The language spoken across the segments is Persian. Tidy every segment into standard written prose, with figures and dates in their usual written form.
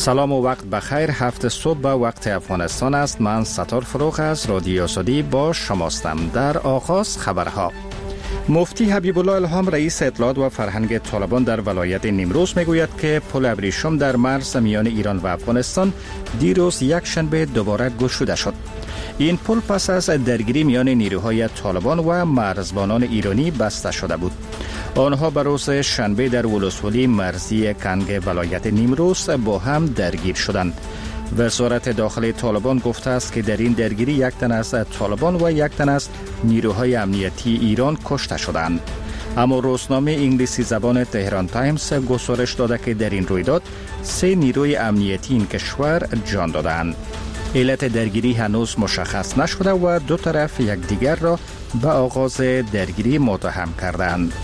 سلام و وقت بخیر. 7 صبح به وقت افغانستان است. من ستار فروغ از رادیو آزادی با شماستم. در آغاز خبرها. مفتی حبیب الله الهام رئیس اطلاعات و فرهنگ طالبان در ولایت نیمروز میگوید که پل ابریشم در مرز میان ایران و افغانستان دیروز یک شنبه دوباره گشوده شد. این پل پس از درگیری میان نیروهای طالبان و مرزبانان ایرانی بسته شده بود. آنها به روز شنبه در ولسوالی مرزی کنگ ولایت نیمروز با هم درگیر شدند. وزارت داخلی طالبان گفته است که در این درگیری یک تن از طالبان و یک تن از نیروهای امنیتی ایران کشته شدند. اما روزنامه انگلیسی زبان تهران تایمز گزارش داده که در این رویداد 3 نیروی امنیتی این کشور جان دادند. علت درگیری هنوز مشخص نشده و دو طرف یکدیگر را به آغاز درگیری متهم کردند.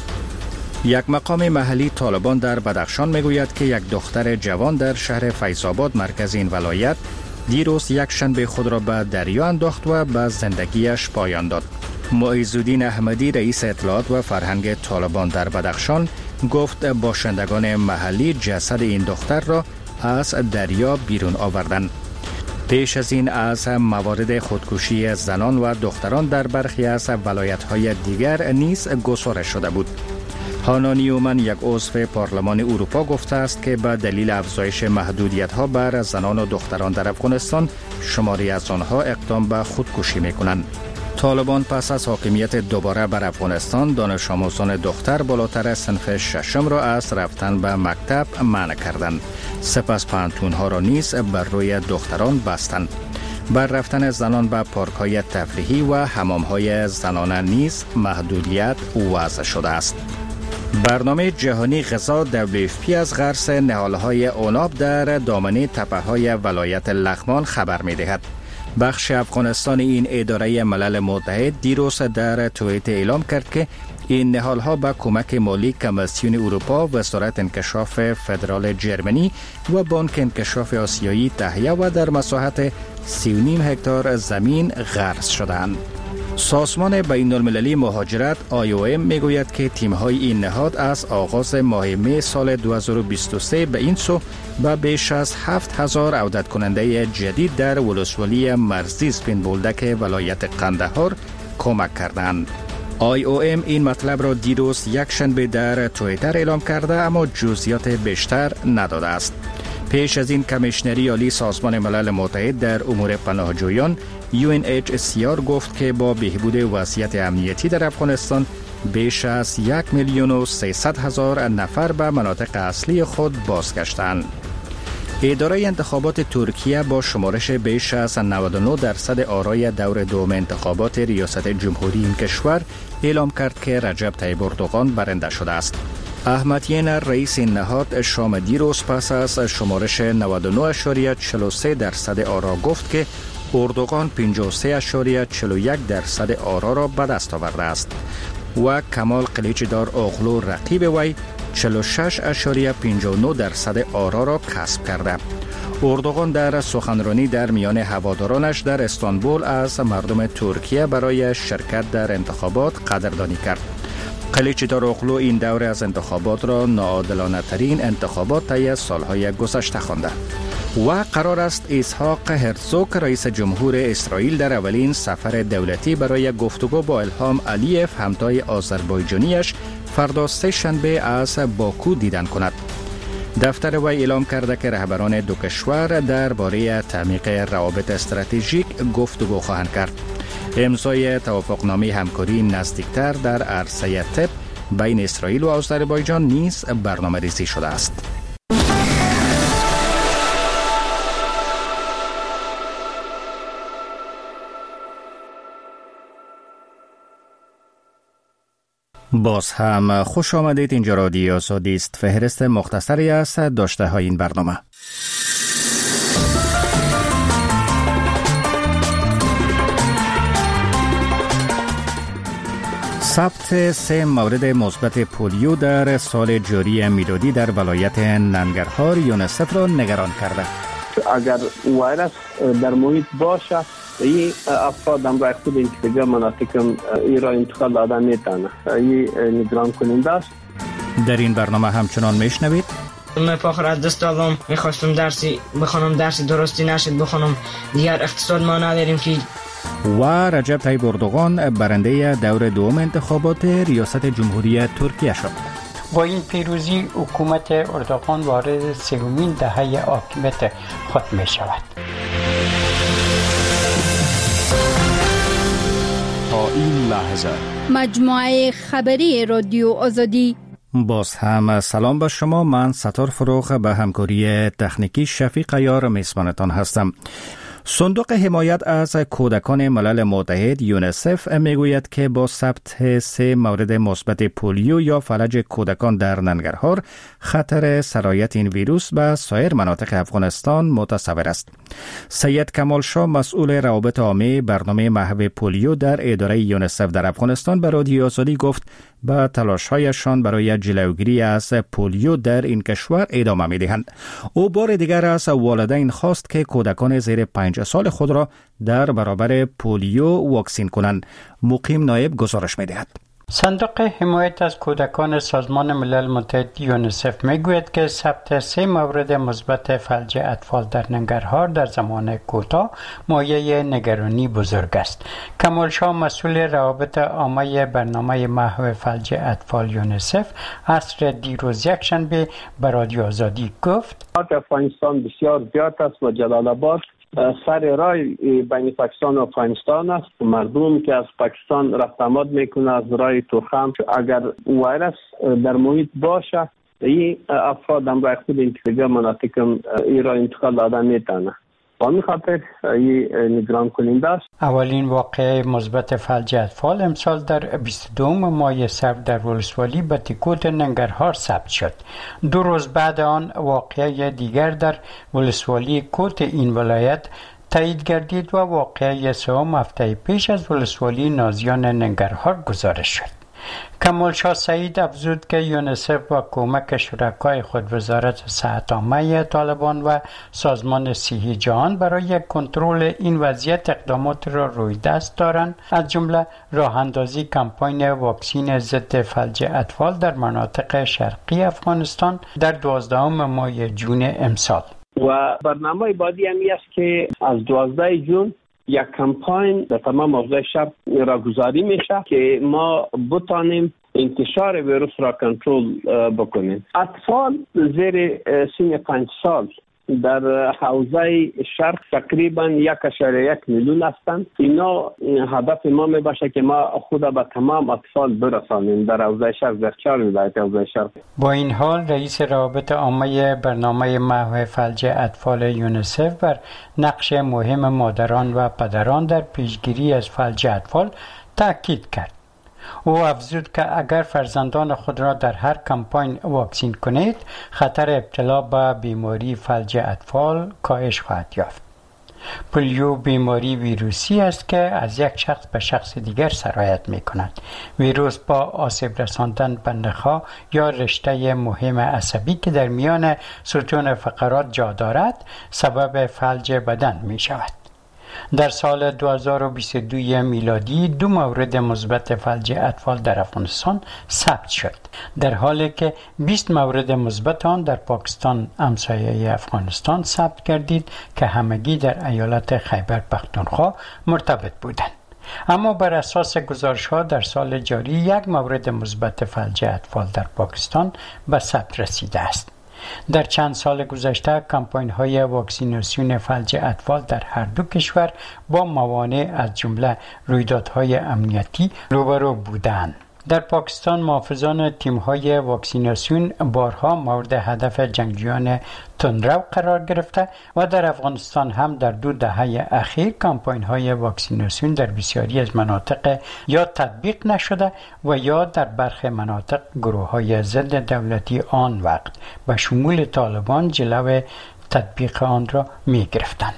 یک مقام محلی طالبان در بدخشان میگوید که یک دختر جوان در شهر فیض‌آباد مرکز این ولایت دیروز یک شنبه خود را به دریا انداخت و به زندگیش پایان داد. معیزالدین احمدی رئیس اطلاعات و فرهنگ طالبان در بدخشان گفت باشندگان محلی جسد این دختر را از دریا بیرون آوردند. پیش از این از موارد خودکشی زنان و دختران در برخی از ولایت‌های دیگر نیز گزارش شده بود. هانا نیومن یک عضو پارلمان اروپا گفته است که به دلیل افزایش محدودیت‌ها بر زنان و دختران در افغانستان شماری از آنها اقدام به خودکشی می‌کنند. طالبان پس از حاکمیت دوباره بر افغانستان دانش آموزان دختر بالاتر صنف ششم را از رفتن به مکتب منع کردند. سپس پانتون‌ها را نیز بر روی دختران بستند. بر رفتن زنان به پارک‌های تفریحی و حمام‌های زنانه نیز محدودیت وضع شده است. برنامه جهانی غذا WFP از غرس نهال‌های عناب در دامنه تپه‌های ولایت لغمان خبر می‌دهد. بخش افغانستان این اداره ملل متحد دیروز در توییت اعلام کرد که این نهال‌ها با کمک مالی کمیسیون اروپا، وزارت انکشاف فدرال جرمنی و بانک انکشاف آسیایی تهیه و در مساحت 3.5 هکتار زمین غرس شدند. سازمان بین‌المللی مهاجرت IOM میگوید که تیم‌های این نهاد از آغاز ماه می سال 2023 به این سو به بیش از 7,000 عودت کننده جدید در ولسوالی مرزی سپین بولدک ولایت قندهار کمک کردند. IOM این مطلب را دیروز یک شنبه در توییتر اعلام کرده اما جزئیات بیشتر نداده است. پیش از این کمیشنری عالی سازمان ملل متحد در امور پناهجویان UNHCR گفت که با بهبود وضعیت امنیتی در افغانستان بیش از 1,300,000 نفر به مناطق اصلی خود بازگشتند. اداره انتخابات ترکیه با شمارش بیش از 99% آرای دور دوم انتخابات ریاست جمهوری این کشور اعلام کرد که رجب طیب اردوغان برنده شده است. احمد ینر رئیس این نهاد شام دیروز پس از شمارش 99.43% آرا گفت که اردوغان 53.41% آرا را به دست آورده است و کمال قلیچدار اوغلو رقیب وی 46.59% آرا را کسب کرده. اردوغان در سخنرانی در میان هوادارانش در استانبول از مردم ترکیه برای شرکت در انتخابات قدردانی کرد. قلیچدار اوغلو این دوره از انتخابات را ناعادلانه ترین انتخابات طی سالهای گذشته خوانده و قرار است اسحاق هرزوگ رئیس جمهور اسرائیل در اولین سفر دولتی برای گفتگو با الهام علیف همتای آذربایجانیش فردا سه شنبه از باکو دیدن کند. دفتر وی اعلام کرده که رهبران دو کشور درباره تعمیق روابط استراتژیک گفتگو خواهند کرد. امضای توافقنامه همکاری نزدیکتر در عرصه طب بین اسرائیل و آذربایجان نیز برنامه‌ریزی شده است. باز هم خوش آمدید. اینجا رادیو آزادی است. فهرست مختصری از داشته های این برنامه. ثبت 3 مورد مثبت پولیو در سال جاری میلادی در ولایت ننگرهار یونیسف را نگران کرده. اگر ویروس در محیط باشه این افراد هم رای خود این دیگه مناطق این را انتقال دادن میتونه. این نگران کننده است. در این برنامه همچنان میشنوید پاخر از دست دادم، میخواستم درسی بخونم، درسی درستی نشد بخونم، دیگر اقتصاد ما نداریم که. و رجب طیب اردوغان برنده دور دوم انتخابات ریاست جمهوری ترکیه شد. با این پیروزی حکومت اردوغان وارد سومین دهه حاکمیت خود می شود. تا این لحظه مجموعه خبری رادیو آزادی. باز هم سلام به شما. من ستار فروغ به همکاری تکنیکی شفیق عیار میزبانتان هستم. صندوق حمایت از کودکان ملل متحد یونیسف میگوید که با ثبت 3 مورد مثبت پولیو یا فلج کودکان در ننگرهار خطر سرایت این ویروس به سایر مناطق افغانستان متصور است. سید کمال شاه مسئول روابط عامه برنامه محو پولیو در اداره یونیسف در افغانستان به رادیو آزادی گفت به تلاش‌هایشان برای جلوگیری از پولیو در این کشور ادامه می‌دهند. او بار دیگر از والدین خواست که کودکان زیر 5 سال خود را در برابر پولیو واکسین کنند. مقیم نایب گزارش می‌دهد. صندوق حمایت از کودکان سازمان ملل متحد یونیسف میگوید که ثبت 3 مورد مثبت فلج اطفال در ننگرهار در زمان کوتاه مایه نگرانی بزرگ است. کمال شاه مسئول روابط عامه برنامه محو فلج اطفال یونیسف عصر دیروز یکشنبه به رادیو آزادی گفت افغانستان بسیار زیاد است و جلال آباد سر راه بین پاکستان و افغانستان است. مردم که از پاکستان رفت آمد میکنه از راه تورخم، اگر ویروس در محیط باشه این افراد هم راه خود انتقال مناطق این را انتقال دادن میتونه. همین خاطر این نگران کننده است. اولین واقعه مثبت فلج اطفال امسال در 22 ماه سرد در ولسوالی بتیکوت ننگرهار ثبت شد. 2 روز بعد آن واقعه دیگر در ولسوالی کوت این ولایت تایید گردید و واقعه سوم هفته پیش از ولسوالی نازیان ننگرهار گزارش شد. کمال شاه سعید افزود که یونیسف با کمک شرکای خود وزارت صحت عامه طالبان و سازمان صحی جهان برای کنترل این وضعیت اقدامات را روی دست دارند، از جمله راه اندازی کمپاین واکسین ضد فلج اطفال در مناطق شرقی افغانستان در 12 ماه جون امسال. و برنامه بعدی همی است که از 12 جون یک کمپاین در تمام حوزه شهر را گذاری میشه که ما بتانیم انتشار ویروس را کنترل بکنیم. اطفال زیر سن 5 سال در حوزه شرق تقریبا 1.1 میلیون هستند. اینا هدف ما می باشه که ما خود به تمام اطفال برسانیم در حوزه شرق، در 4 ولایت حوزه شرق. با این حال رئیس روابط عامه برنامه محو فلج اطفال یونیسف بر نقش مهم مادران و پدران در پیشگیری از فلج اطفال تاکید کرد. او افزود که اگر فرزندان خود را در هر کمپاین واکسین کنید، خطر ابتلا به بیماری فلج اطفال کاهش خواهد یافت. پولیو بیماری ویروسی است که از یک شخص به شخص دیگر سرایت می کند. ویروس با آسیب رساندن به نخاع یا رشته مهم عصبی که در میان ستون فقرات جا دارد، سبب فلج بدن می شود. در سال 2022 میلادی 2 مورد مثبت فلج اطفال در افغانستان ثبت شد، در حالی که 20 مورد مثبت آن در پاکستان همسایه افغانستان ثبت گردید که همگی در ایالت خیبر پختونخوا مرتبط بودند. اما بر اساس گزارش‌ها در سال جاری 1 مورد مثبت فلج اطفال در پاکستان به ثبت رسیده است. در چند سال گذشته کمپاین‌های واکسیناسیون فلج اطفال در هر دو کشور با موانع از جمله رویدادهای امنیتی روبرو بودند. در پاکستان محافظان تیم‌های واکسیناسیون بارها مورد هدف جنگجویان تندرو قرار گرفته و در افغانستان هم در 2 دهه اخیر کمپاین‌های واکسیناسیون در بسیاری از مناطق یا تطبیق نشده و یا در برخی مناطق گروه‌های ضد دولتی آن وقت به شمول طالبان جلو تطبیق آن را می‌گرفتند.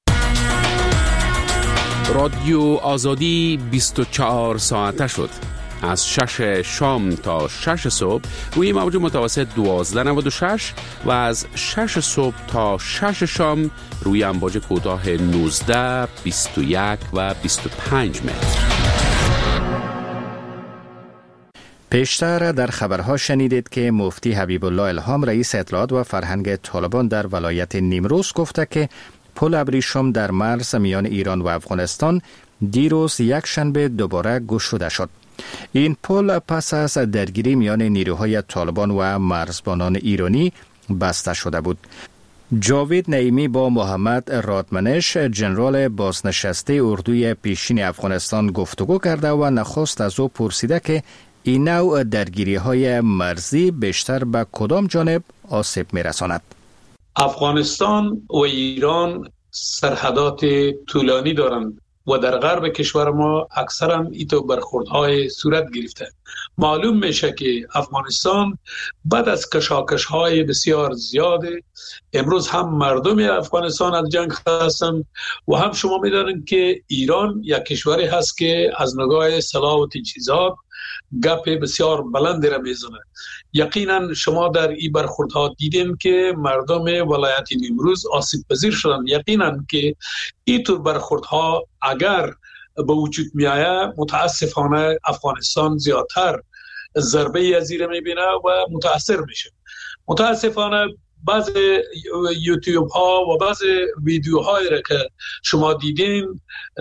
رادیو آزادی 24 ساعته شد. از 6 شام تا 6 صبح روی موج متوسط 1296 و از 6 صبح تا 6 شام روی امواج کوتاه 19، 21 و 25 متر. پیشتر در خبرها شنیدید که مفتی حبیب الله الهام رئیس اطلاعات و فرهنگ طالبان در ولایت نیمروز گفته که پل ابریشم در مرز میان ایران و افغانستان دیروز یک شنبه دوباره گشوده شد. این پل پس از درگیری میان نیروهای طالبان و مرزبانان ایرانی بسته شده بود. جاوید نعیمی با محمد رادمنش جنرال بازنشسته اردوی پیشین افغانستان گفتگو کرده و نخست از او پرسیده که این نوع درگیری های مرزی بیشتر به کدام جانب آسیب می رساند؟ افغانستان و ایران سرحدات طولانی دارند و در غرب کشور ما اکثرا ایتو برخوردهای صورت گرفته. معلوم میشه که افغانستان بعد از کشاکش‌های بسیار زیاده، امروز هم مردم افغانستان از جنگ هستند و هم شما می‌دانید که ایران یک کشوری هست که از نگاه سلاح و تجهیزات گپ بسیار بلندی را میزنه. یقینا شما در این برخوردها دیدین که مردم ولایت نیمروز آسیب پذیر شدن. یقینا که این طور برخوردها اگر به وجود میآید متاسفانه افغانستان زیادتر ضربه از این میبینه و متاثر میشه. متاسفانه بعض یوتیوب ها و بعض ویدیوهایی را که شما دیدین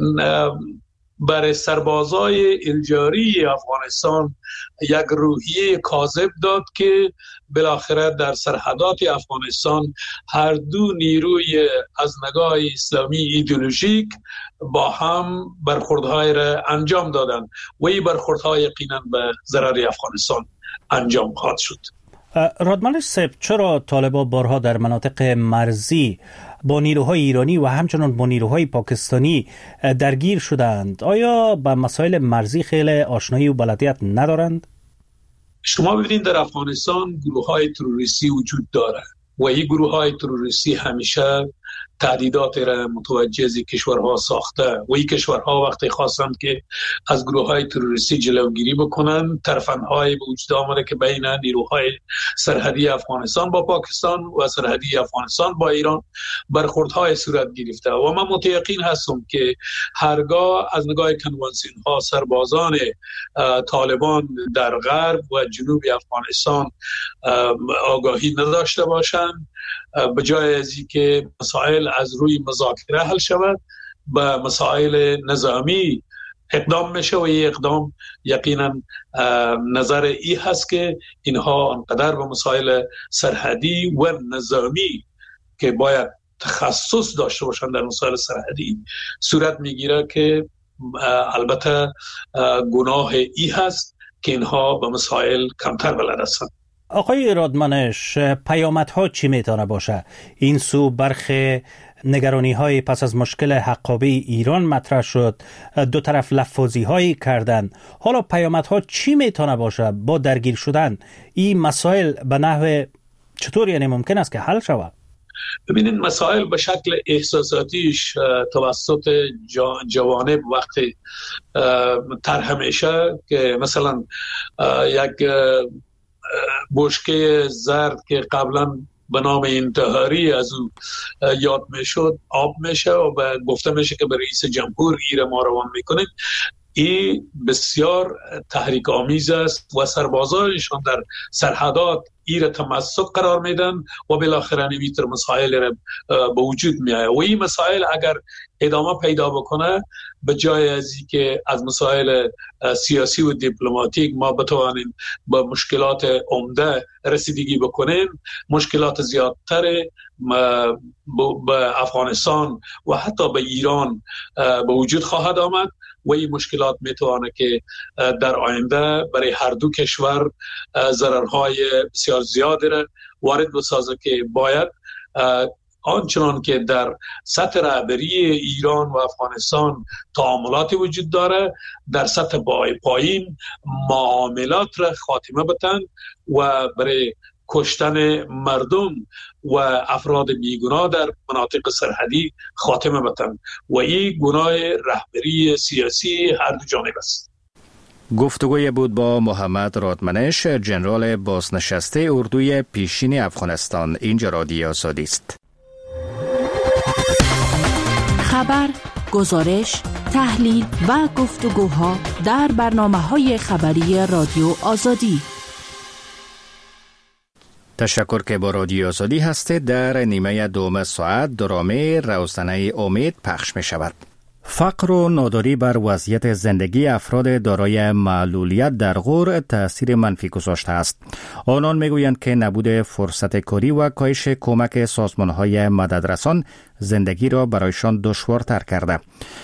برای سربازای الجاری افغانستان یک روحیه کاذب داد که بالاخره در سرحدات افغانستان هر دو نیروی از نگاه اسلامی ایدئولوژیک با هم برخوردهای را انجام دادند و این برخوردها یقینا به ضرر افغانستان انجام خواهد شد. رادمنش صاحب، چرا طالبان بارها در مناطق مرزی با نیروهای ایرانی و همچنان با نیروهای پاکستانی درگیر شدند؟ آیا با مسائل مرزی خیلی آشنایی و بلدیت ندارند؟ شما ببینید در افغانستان گروه‌های تروریستی وجود داره و این گروه‌های تروریستی همیشه تهدیدات را متوجه از کشورها ساخته و این کشورها وقتی خواستند که از گروه‌های تروریستی جلوگیری بکنن، ترفندهای به وجود آمده که بین نیروهای سرحدی افغانستان با پاکستان و سرحدی افغانستان با ایران برخوردهای صورت گرفته و من متیقن هستم که هرگاه از نگاه کنوانسیون ها سربازان طالبان در غرب و جنوب افغانستان آگاهی نداشته باشند، به جای از اینکه مسائل از روی مذاکره حل شود به مسائل نظامی اقدام میشه و این اقدام یقینا نظر ای هست که اینها انقدر به مسائل سرحدی و نظامی که باید تخصص داشته باشن در مسائل سرحدی صورت میگیره که البته گناه ای هست که اینها به مسائل کمتر بلد هستند. آقای رادمنش، پیامدها چی میتونه باشه؟ این سو برخی نگرانی های پس از مشکل حقابه ایران مطرح شد، دو طرف لفاظی هایی کردن. حالا پیامدها چی میتونه باشه با درگیر شدن این مسائل به نحو چطور یعنی ممکن است که حل شود؟ ببینید مسائل به شکل احساساتیش توسط جوانب وقتی طرح میشه که مثلا یک بشکه زرد که قبلا به نام انتحاری از او یاد میشد آب میشه و گفته میشه که به رئیس جمهور ایر ما روان میکنه. این بسیار تحریک آمیز است و سربازانشان در سرحدات ایر تمسک قرار میدن و بالاخره نمیتر مسائل را به وجود میآید و این مسائل اگر ادامه پیدا بکنه به جای از اینکه از مسائل سیاسی و دیپلماتیک ما بتوانیم با مشکلات عمده رسیدگی بکنیم، مشکلات زیادتر به افغانستان و حتی به ایران به وجود خواهد آمد و این مشکلات میتوانه که در آینده برای هر دو کشور ضررهای بسیار زیادی را وارد بسازه که باید آنچنان که در سطح رهبری ایران و افغانستان تعاملاتی وجود داره در سطح پایین معاملات را خاتمه بدن و برای کشتن مردم و افراد بیگناه در مناطق سرحدی خاتمه بدن و این گناه رهبری سیاسی هر دو جانب است. گفتگوی بود با محمد رادمنش، جنرال بازنشسته اردوی پیشین افغانستان. اینجا رادیو آزادی است. خبر گزارش، تحلیل و گفتگوها در برنامه‌های خبری رادیو آزادی. تشکر که با رادیو آزادی هستید. در نیمه دوم ساعت درامه روزنه امید پخش می شود. فقر و ناداری بر وضعیت زندگی افراد دارای معلولیت در غور تأثیر منفی گذاشته است. آنان میگویند که نبود فرصت کاری و کاهش کمک سازمان‌های مددرسان زندگی را برایشان دشوارتر کرده.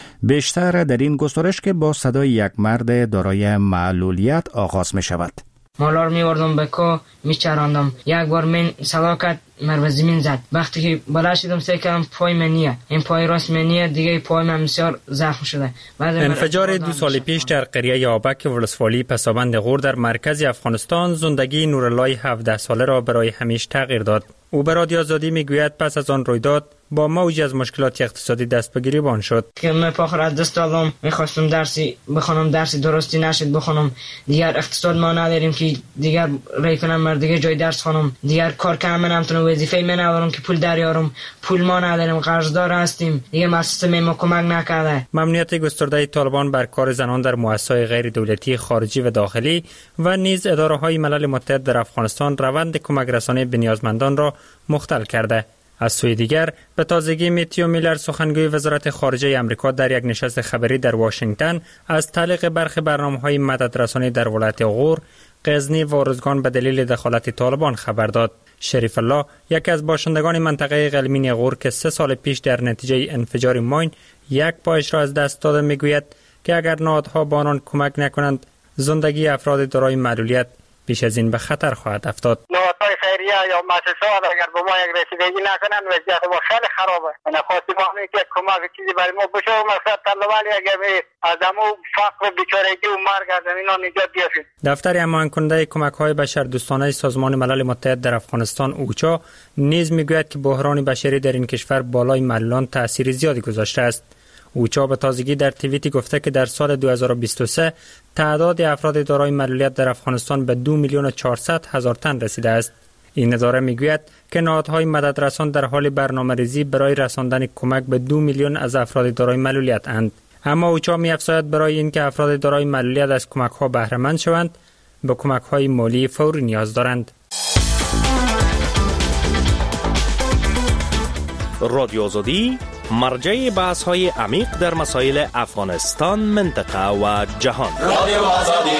بیشتر در این گزارش که با صدای یک مرد دارای معلولیت آغاز می شود. مالار میوردم به کو میچراندم. یک بار من سلاکت مر زمین زد. وقتی که بالا شدم سعی کردم پای منیه، این پای راست منیه، دیگه پای من بسیار زخم شده. انفجار 2 سال پیش در قریه یابک ولسوالی پسابند غور در مرکز افغانستان زندگی نورالله 17 ساله را برای همیشه تغییر داد. او به رادیو آزادی میگوید پس از آن رویداد با موجی از مشکلات اقتصادی دست به گریبان شد. که من پاخر از دست دادم، میخواستم درسی بخونم، درسی درستی نشد بخونم. دیگر اقتصاد ما نداریم که دیگر رای کنم مر دیگه جای درس خونم. دیگر کار کنم نمیتونم، وظیفه من ندارم که پول دریارم. پول ما نداریم، قرضدار هستیم. دیگه مؤسسه ما کمک نکرده. ممنوعیت گسترده طالبان بر کار زنان در مؤسسات غیر دولتی خارجی و داخلی و نیز اداره‌های ملل متحد در افغانستان روند کمک رسانی به نیازمندان را مختل کرده. از سوی دیگر به تازگی میتیو میلر سخنگوی وزارت خارجه آمریکا در یک نشست خبری در واشنگتن از تعلیق برخی برنامه‌های مددرسانی در ولایت غور، غزنی و ارزگان به دلیل دخالت طالبان خبر داد. شریف الله، یکی از باشندگان منطقه قلمین غور که 3 سال پیش در نتیجه انفجار ماین یک پایش را از دست داده، میگوید که اگر نهادها با آنان کمک نکنند زندگی افراد دارای معلولیت بیش از این به خطر خواهد افتاد. نهادهای خیریه یا مؤسسات اگر به ما یک رسیدگی نکنند وضعیت ما خیلی خرابه. من خواستم که کمک چیزی برای ما بشه و مقصد طلبالی اگر از همو فقر و بیچارگی و مرگ از اینا نجات بیافید. دفتر هماهنگ کننده کمک‌های بشردوستانه سازمان ملل متحد در افغانستان اوچا نیز میگوید که بحران بشری در این کشور بالای معلولان تأثیر زیادی گذاشته است. اوچا به تازگی در توییتی گفته که در سال 2023 تعداد افراد دارای معلولیت در افغانستان به 2,400,000 تن رسیده است. این اداره میگوید که نهادهای مددرسان در حال برنامه‌ریزی برای رساندن کمک به 2 میلیون از افراد دارای معلولیت اند. اما اوچا می‌افزاید برای اینکه افراد دارای معلولیت از کمک‌ها بهره مند شوند، به کمک‌های مالی فوری نیاز دارند. رادیو آزادی مرجع بحث‌های عمیق در مسائل افغانستان، منطقه و جهان. رادیو آزادی.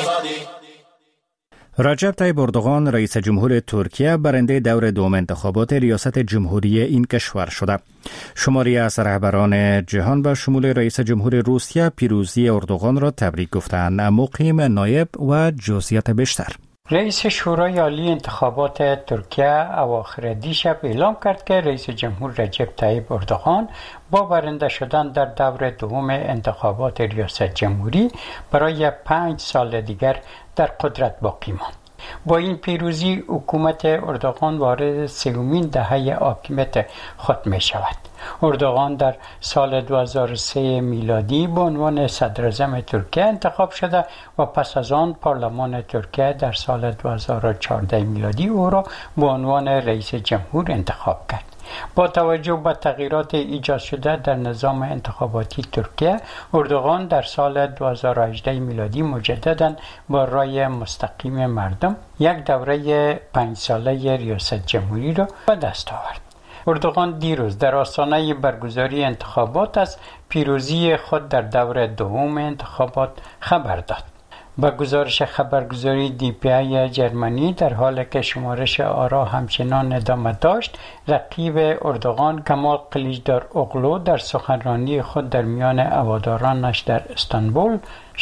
رجب طیب اردوغان رئیس جمهور ترکیه برنده دور دوم انتخابات ریاست جمهوری این کشور شده. شماری از رهبران جهان به شمول رئیس جمهور روسیه پیروزی اردوغان را تبریک گفتند. مقیم نایب و جزئیات بیشتر. رئیس شورای عالی انتخابات ترکیه اواخر دیشب اعلام کرد که رئیس جمهور رجب طیب اردوغان با برنده شدن در دور دوم انتخابات ریاست جمهوری برای 5 سال دیگر در قدرت باقی ماند. با این پیروزی حکومت اردوغان وارد 3مین دهه حاکمیت خود می شود. اردوغان در سال 2003 میلادی به عنوان صدراعظم ترکیه انتخاب شده و پس از آن پارلمان ترکیه در سال 2014 میلادی او را به عنوان رئیس جمهور انتخاب کرد. با توجه به تغییرات ایجاد شده در نظام انتخاباتی ترکیه، اردوغان در سال 2018 میلادی مجددا با رای مستقیم مردم یک دوره 5 ساله ریاست جمهوری را به دست آورد. اردوغان دیروز در آستانه برگزاری انتخابات از پیروزی خود در دور دوم انتخابات خبر داد. با گزارش خبرگزاری DPI جرمنی، در حالی که شمارش آرا همچنان ادامه داشت، رقیب اردوغان کمال کلیچداروغلو در سخنرانی خود در میان هوادارانش در استانبول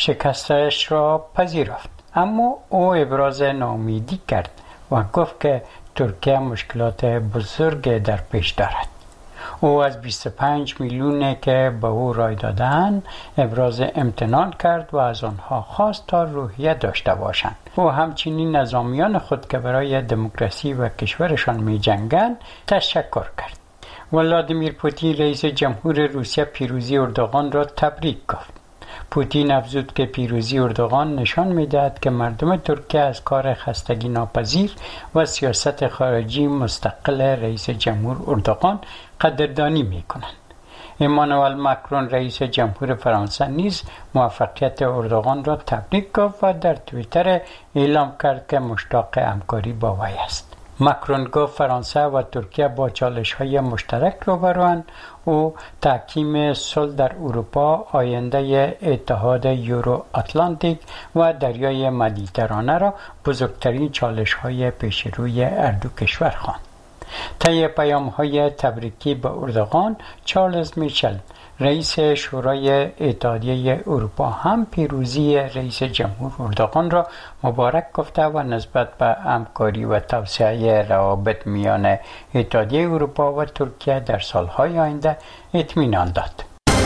شکستش را پذیرفت، اما او ابراز ناامیدی کرد و گفت که ترکیه مشکلات بزرگ در پیش دارد. او از 25 میلیونی که به او رای دادند ابراز امتنان کرد و از آنها خواست تا روحیه داشته باشند. او همچنین نظامیان خود که برای دموکراسی و کشورشان می جنگند تشکر کرد. ولادیمیر پوتین رئیس جمهور روسیه پیروزی اردوغان را تبریک گفت. پوتین افزود که پیروزی اردوغان نشان می‌دهد که مردم ترکیه از کار خستگی ناپذیر و سیاست خارجی مستقل رئیس جمهور اردوغان قدردانی می‌کنند. ایمانوئل ماکرون رئیس جمهور فرانسه نیز موفقیت اردوغان را تبریک گفت و در توییتر اعلام کرد که مشتاق همکاری با وی است. ماکرون گفت فرانسه و ترکیه با چالش‌های مشترک روبروند. او تحکیم صلح در اروپا، آینده اتحاد یورو آتلانتیک و دریای مدیترانه را بزرگترین چالش‌های پیش روی هر دو کشور خواند. طی پیام‌های تبریکی به اردوغان، چارلز میشل رئیس شورای اتحادیه اروپا هم پیروزی رئیس جمهور اردوغان را مبارک گفته و نسبت به همکاری و توسعه روابط میان اتحادیه اروپا و ترکیه در سالهای آینده اطمینان داد.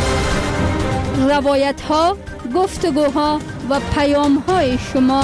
روایت‌ها، گفتگوها و پیام‌های شما.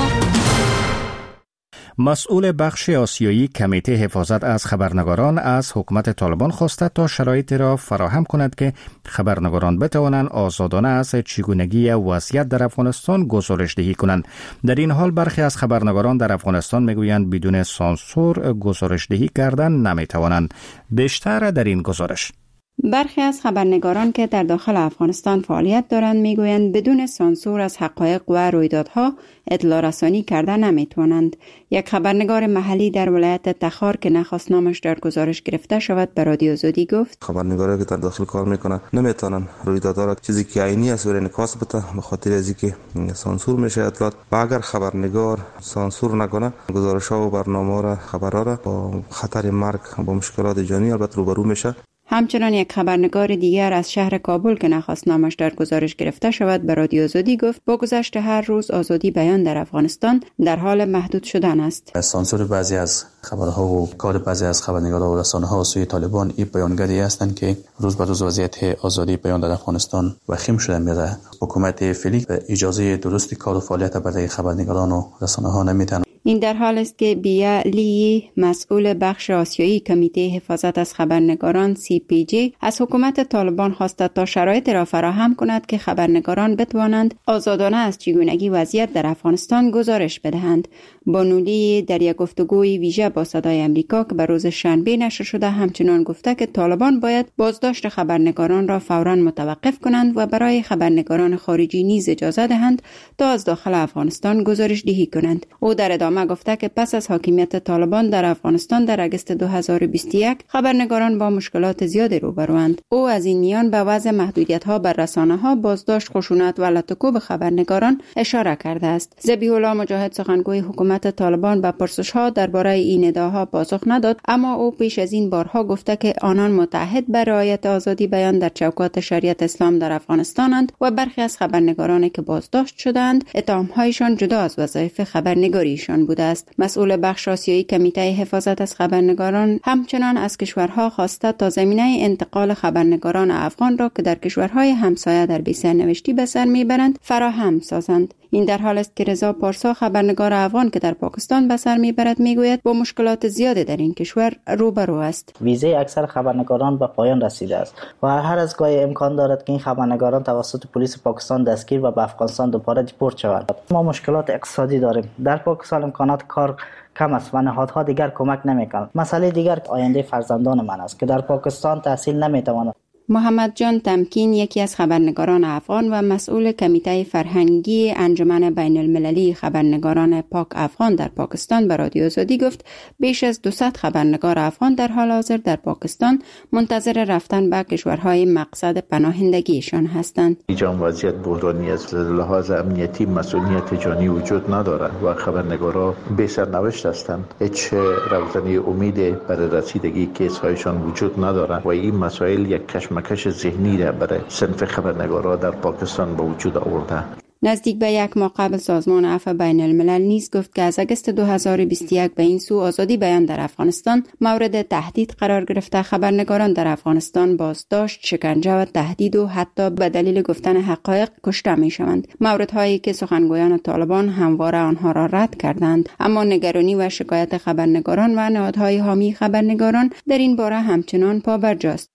مسئول بخش آسیایی کمیته حفاظت از خبرنگاران از حکومت طالبان خواسته تا شرایطی را فراهم کند که خبرنگاران بتوانند آزادانه از چگونگی وضعیت در افغانستان گزارش دهی کنند. در این حال برخی از خبرنگاران در افغانستان میگویند بدون سانسور گزارش دهی کردن نمیتوانند. بیشتر در این گزارش. برخی از خبرنگاران که در داخل افغانستان فعالیت دارند میگویند بدون سانسور از حقایق و رویدادها اطلاع رسانی کردن نمیتوانند. یک خبرنگار محلی در ولایت تخار که نخواست نامش در گزارش گرفته شود به رادیو آزادی گفت خبرنگاری که در داخل کار میکنن نمیتونن رویدادها را چیزی که عینی است ور انعکاس بده به خاطر از اینکه سانسور میشه اطلاعات. و اگر خبرنگار سانسور نکنه گزارش‌ها و برنامه‌ها را خبرها را با خطر مرگ با مشکلات جانی البته روبرو میشه. همچنان یک خبرنگار دیگر از شهر کابل که نخواست نامش در گزارش گرفته شود به رادیو آزادی گفت با گذشت هر روز آزادی بیان در افغانستان در حال محدود شدن است. سانسور بعضی از خبرها و کار بعضی از خبرنگاران و رسانه‌ها سوی طالبان این بیانگری هستند که روز به روز وضعیت آزادی بیان در افغانستان وخیم شده میره. حکومت فعلی اجازه درستی کار و فعالیت برای خبرنگاران و رسانه‌ها نمیدن. این در حال است که بیا لی مسئول بخش آسیایی کمیته حفاظت از خبرنگاران CPJ از حکومت طالبان خواسته تا شرایط را فراهم کند که خبرنگاران بتوانند آزادانه از چگونگی وضعیت در افغانستان گزارش بدهند. بانو لی در یک گفتگوی ویژه با صدای امریکا که به روز شنبه نشر شده همچنان گفته که طالبان باید بازداشت خبرنگاران را فوراً متوقف کنند و برای خبرنگاران خارجی نیز اجازه دهند تا از داخل افغانستان گزارش دهی کنند. او در ادامه گفته که پس از حاکمیت طالبان در افغانستان در اگست 2021 خبرنگاران با مشکلات زیادی روبروند. او از این میان به وضع محدودیت‌ها بر رسانه‌ها، بازداشت، خشونت و لطکوب خبرنگاران اشاره کرده است. ذبیح الله مجاهد سخنگوی حکومت طالبان به پرسش‌ها درباره این ادعاها پاسخ نداد، اما او پیش از این بارها گفته که آنان متحد بر رعایت آزادی بیان در چوکات شریعت اسلام در افغانستانند و برخی از خبرنگارانی که بازداشت شدند اتهام‌هایشان جدا از وظایف خبرنگاریشان بوده است. مسئول بخش آسیایی کمیته حفاظت از خبرنگاران همچنان از کشورها خواسته تا زمینه انتقال خبرنگاران افغان را که در کشورهای همسایه در بی‌سرنوشتی به سر میبرند فراهم سازند. این در حال است که رضا پارسا خبرنگار افغان که در پاکستان به سر میبرد میگوید با مشکلات زیادی در این کشور روبرو است. ویزه اکثر خبرنگاران به پایان رسیده است و هر از گاهی امکان دارد که این خبرنگاران توسط پلیس پاکستان دستگیر و به افغانستان دوباره دیپورت شوند. ما مشکلات اقتصادی داریم. در پاکستان امکانات کار کم است و نهادها دیگر کمک نمی‌کنند. مسئله دیگر آینده فرزندان من است که در پاکستان تحصیل نمی‌توانند. محمد جان تمکین یکی از خبرنگاران افغان و مسئول کمیته فرهنگی انجمن بین المللی خبرنگاران پاک افغان در پاکستان به رادیو آزادی گفت بیش از 200 خبرنگار افغان در حال حاضر در پاکستان منتظر رفتن به کشورهای مقصد پناهندگیشان هستند. اینجا وضعیت بحرانی است. لحاظ امنیتی مسئولیت جانی وجود ندارد و خبرنگاران بی سرنوشت هستند. هیچ روزنه امیدی برای رسیدگی کیس‌هایشان وجود ندارد و این مسائل یک کشمکش ذهنی را برای صنف خبرنگاران در پاکستان به وجود آورده. نزدیک به یک ماه قبل سازمان عفو بین الملل نیز گفت که از اگست 2021 به این سو آزادی بیان در افغانستان مورد تهدید قرار گرفته. خبرنگاران در افغانستان بازداشت، شکنجه و تهدید و حتی به دلیل گفتن حقایق کشته می شوند. موردهایی که سخنگویان طالبان همواره آنها را رد کردند، اما نگرانی و شکایت خبرنگاران و نهادهای حامی خبرنگاران در این باره همچنان پابرجاست.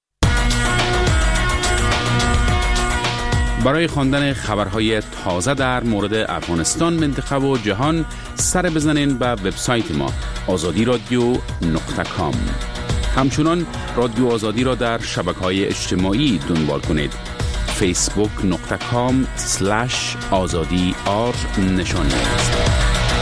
برای خواندن خبرهای تازه در مورد افغانستان، منطقه و جهان سر بزنین به وبسایت ما azadi radio.com. همچنان رادیو آزادی را در شبکه‌های اجتماعی دنبال کنید. facebook.com/azadi نشانی است.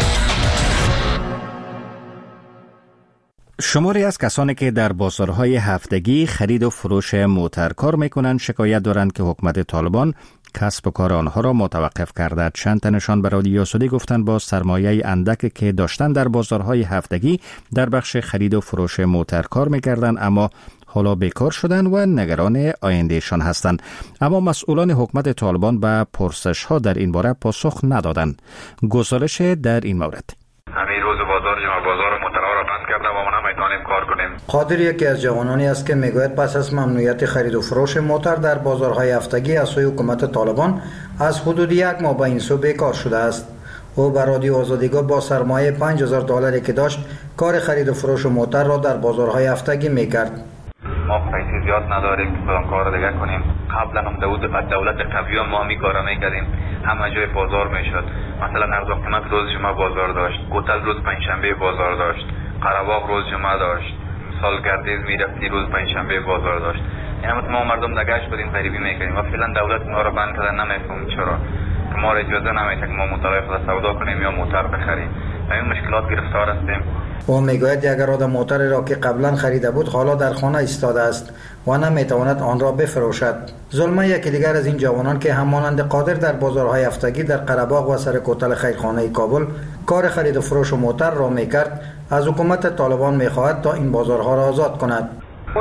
شماری از کسانی که در بازارهای هفتگی خرید و فروش موتر کار میکنند شکایت دارند که حکومت طالبان کسب و کار آنها را متوقف کرده. چند تنشان به رادیو آزادی گفتند با سرمایه اندک که داشتن در بازارهای هفتگی در بخش خرید و فروش موتر کار میکردند، اما حالا بیکار شدند و نگران آیندهشان هستند. اما مسئولان حکومت طالبان به پرسش ها در این باره پاسخ ندادند. گزارش در این مورد: همین روز بازار موترها را بند کرده و ما نمیتونیم کار کنیم. قادر یکی از جوانانی است که میگوید پس از ممنوعیت خرید و فروش موتر در بازارهای هفتگی از سوی حکومت طالبان از حدود 1 ماه به این سو بیکار شده است. او به رادیو آزادی گفت با سرمایه $5000 که داشت کار خرید و فروش موتر را در بازارهای هفتگی میکرد. ما پیسه زیاد نداریم که کدام کار دیگه کنیم. قبلا هم دولت قوی ما میکار میکردیم، همه جای بازار میشد. مثلا نرزاقتمک روز جمعه بازار داشت، گوتل روز پنجشنبه بازار داشت، قره‌باغ روز جمعه داشت، سالگردیز میرفتی روز پنجشنبه بازار داشت. یعنی ما مردم دگش بودیم غریبی میکنیم و فعلا دولت ما رو بند کرده. نمیفهمیم چرا که ما رو اجازه نمیده که ما موترهای خود سودا کنیم یا موتر بخریم. این مشکلات گرفتار هستیم. او میگوید یک اراده موتر را که قبلا خریده بود حالا در خانه ایستاده است و نمیتواند آن را بفروشد. ظلمه یکی دیگر از این جوانان که همانند قادر در بازارهای هفتگی در قره‌باغ و سر کوتل خیرخانه کابل کار خرید و فروش موتر را میکرد، از حکومت طالبان میخواهد تا این بازارها را آزاد کند.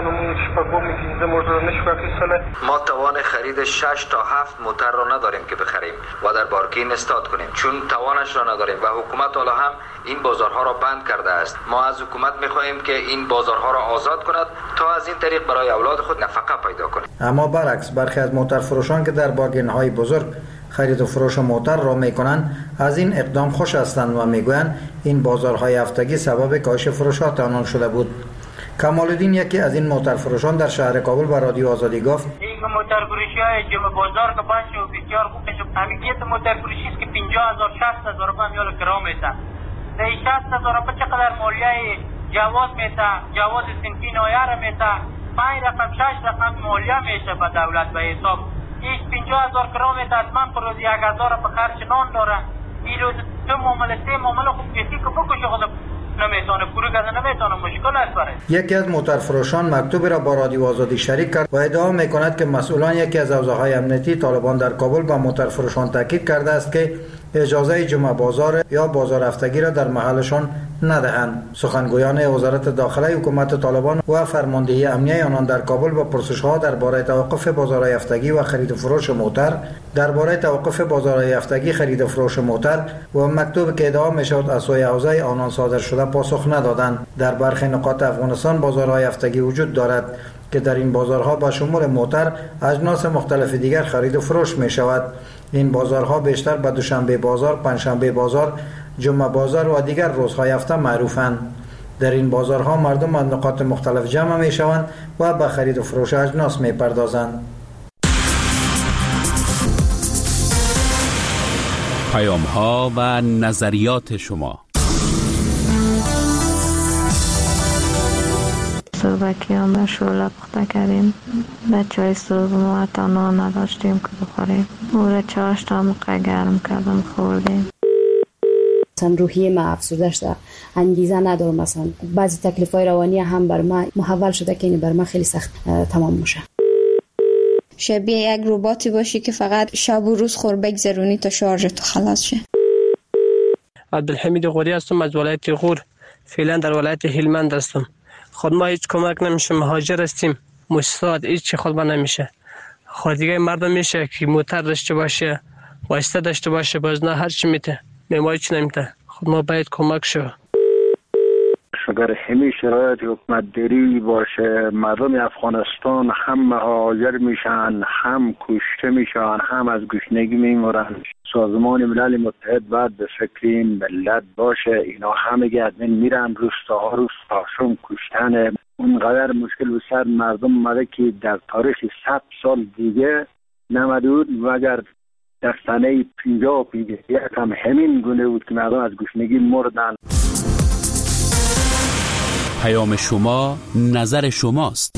ما توان خرید 6 تا 7 موتر را نداریم که بخریم و در بارکین استاد کنیم، چون توانش را نداریم و حکومت حالا هم این بازارها را بند کرده است. ما از حکومت میخواهیم که این بازارها را آزاد کند تا از این طریق برای اولاد خود نفقه پیدا کنیم. اما برعکس برخی از موتر فروشان که در بارگین‌های بزرگ خرید و فروش موتر را میکنند از این اقدام خوش هستند و میگویند این بازارهای هفتگی سبب کاهش فروشات آنان شده بود. کمال‌الدین یکی از این موتر فروشان در شهر کابل به رادیو آزادی گفت: این موتر فروشی های جمع بازار که باشه و بسیار خوب میشه. همیشه موتر فروشی است که 50000 60000 روپیه میاد کرام میشه. در 60000 روپیه چقدر مالیه جواز میشه، جواز سنفی نویار میشه، 5 رقم 6 رقم مالیه میشه به دولت به حساب. این 50000 کرام میشه، من پر روز 1000 به خرج نان داره. این روز تو معامله خوب کسی که بکشه خود نمیتونه پوری کنه، نمیتونه مشکل است برای. یکی از موتر فروشان مکتوبی را با رادیو آزادی شریک کرد و ادعا میکند که مسئولان یکی از حوزه‌های امنیتی طالبان در کابل با موتر فروشان تاکید کرده است که اجازه جمعه بازار یا بازار هفتگی را در محلشان ندهند. سخنگویان وزارت داخله حکومت طالبان و فرماندهی امنیه آنان در کابل با پرسش‌ها درباره توقف بازارهای هفتگی و خرید و فروش موتر، درباره توقف بازارهای هفتگی خرید و فروش موتر و مکتوبی که ادعا می‌شود از سوی حوزه آنان صادر شده پاسخ ندادند. در برخی نقاط افغانستان بازارهای هفتگی وجود دارد که در این بازارها با شمول موتر اجناس مختلف دیگر خرید و فروش می شود. این بازارها بیشتر به دوشنبه بازار، پنجشنبه بازار، جمعه بازار و دیگر روزهای هفته معروفند. در این بازارها مردم از نقاط مختلف جمع می شوند و به خرید و فروش اجناس می پردازند. پیام ها و نظریات شما. صبحکی هم شوله پخته کردیم. بچه های صبح ما تنها نداشتیم که بخوریم. او را چاش تا مقه گرم کردم خوردیم. مثلا روحیه ما افسرده شده، انگیزه ندارم. مثلا بعضی تکلیف های روانی هم بر ما محول شده که این بر ما خیلی سخت تمام میشه. شبیه یک رباتی باشی که فقط شب و روز خور بگذرونی تا شارژت خلاص شه. عبدالحمید غوری هستم از ولایت غور. فعلا در ولایت هلمند هستم. خود ما هیچ کمک نمیشه، مهاجر هستیم، مستعد هیچ خود ما نمیشه. خود دیگه مردم میشه که موتر داشته باشه، واسطه داشته باشه، باز نه هر چی میته، ما هیچ نمیته. خود ما باید کمک شو. اگر همین شرایط حکومت داری باشه، مردم افغانستان هم مهاجر میشن، هم کشته میشن، هم از گشنگی میمرن. سازمان ملل متحد باید به فکر این ملت باشه. اینا همه گردن میرن، روستاها روستاشون کشتن. اونقدر مشکل به سر مردم اومده که در تاریخ 100 سال دیگه نمده بود و اگر در سنه 50 هم همین گونه بود که مردم از گشنگی مردن. پیام شما نظر شماست.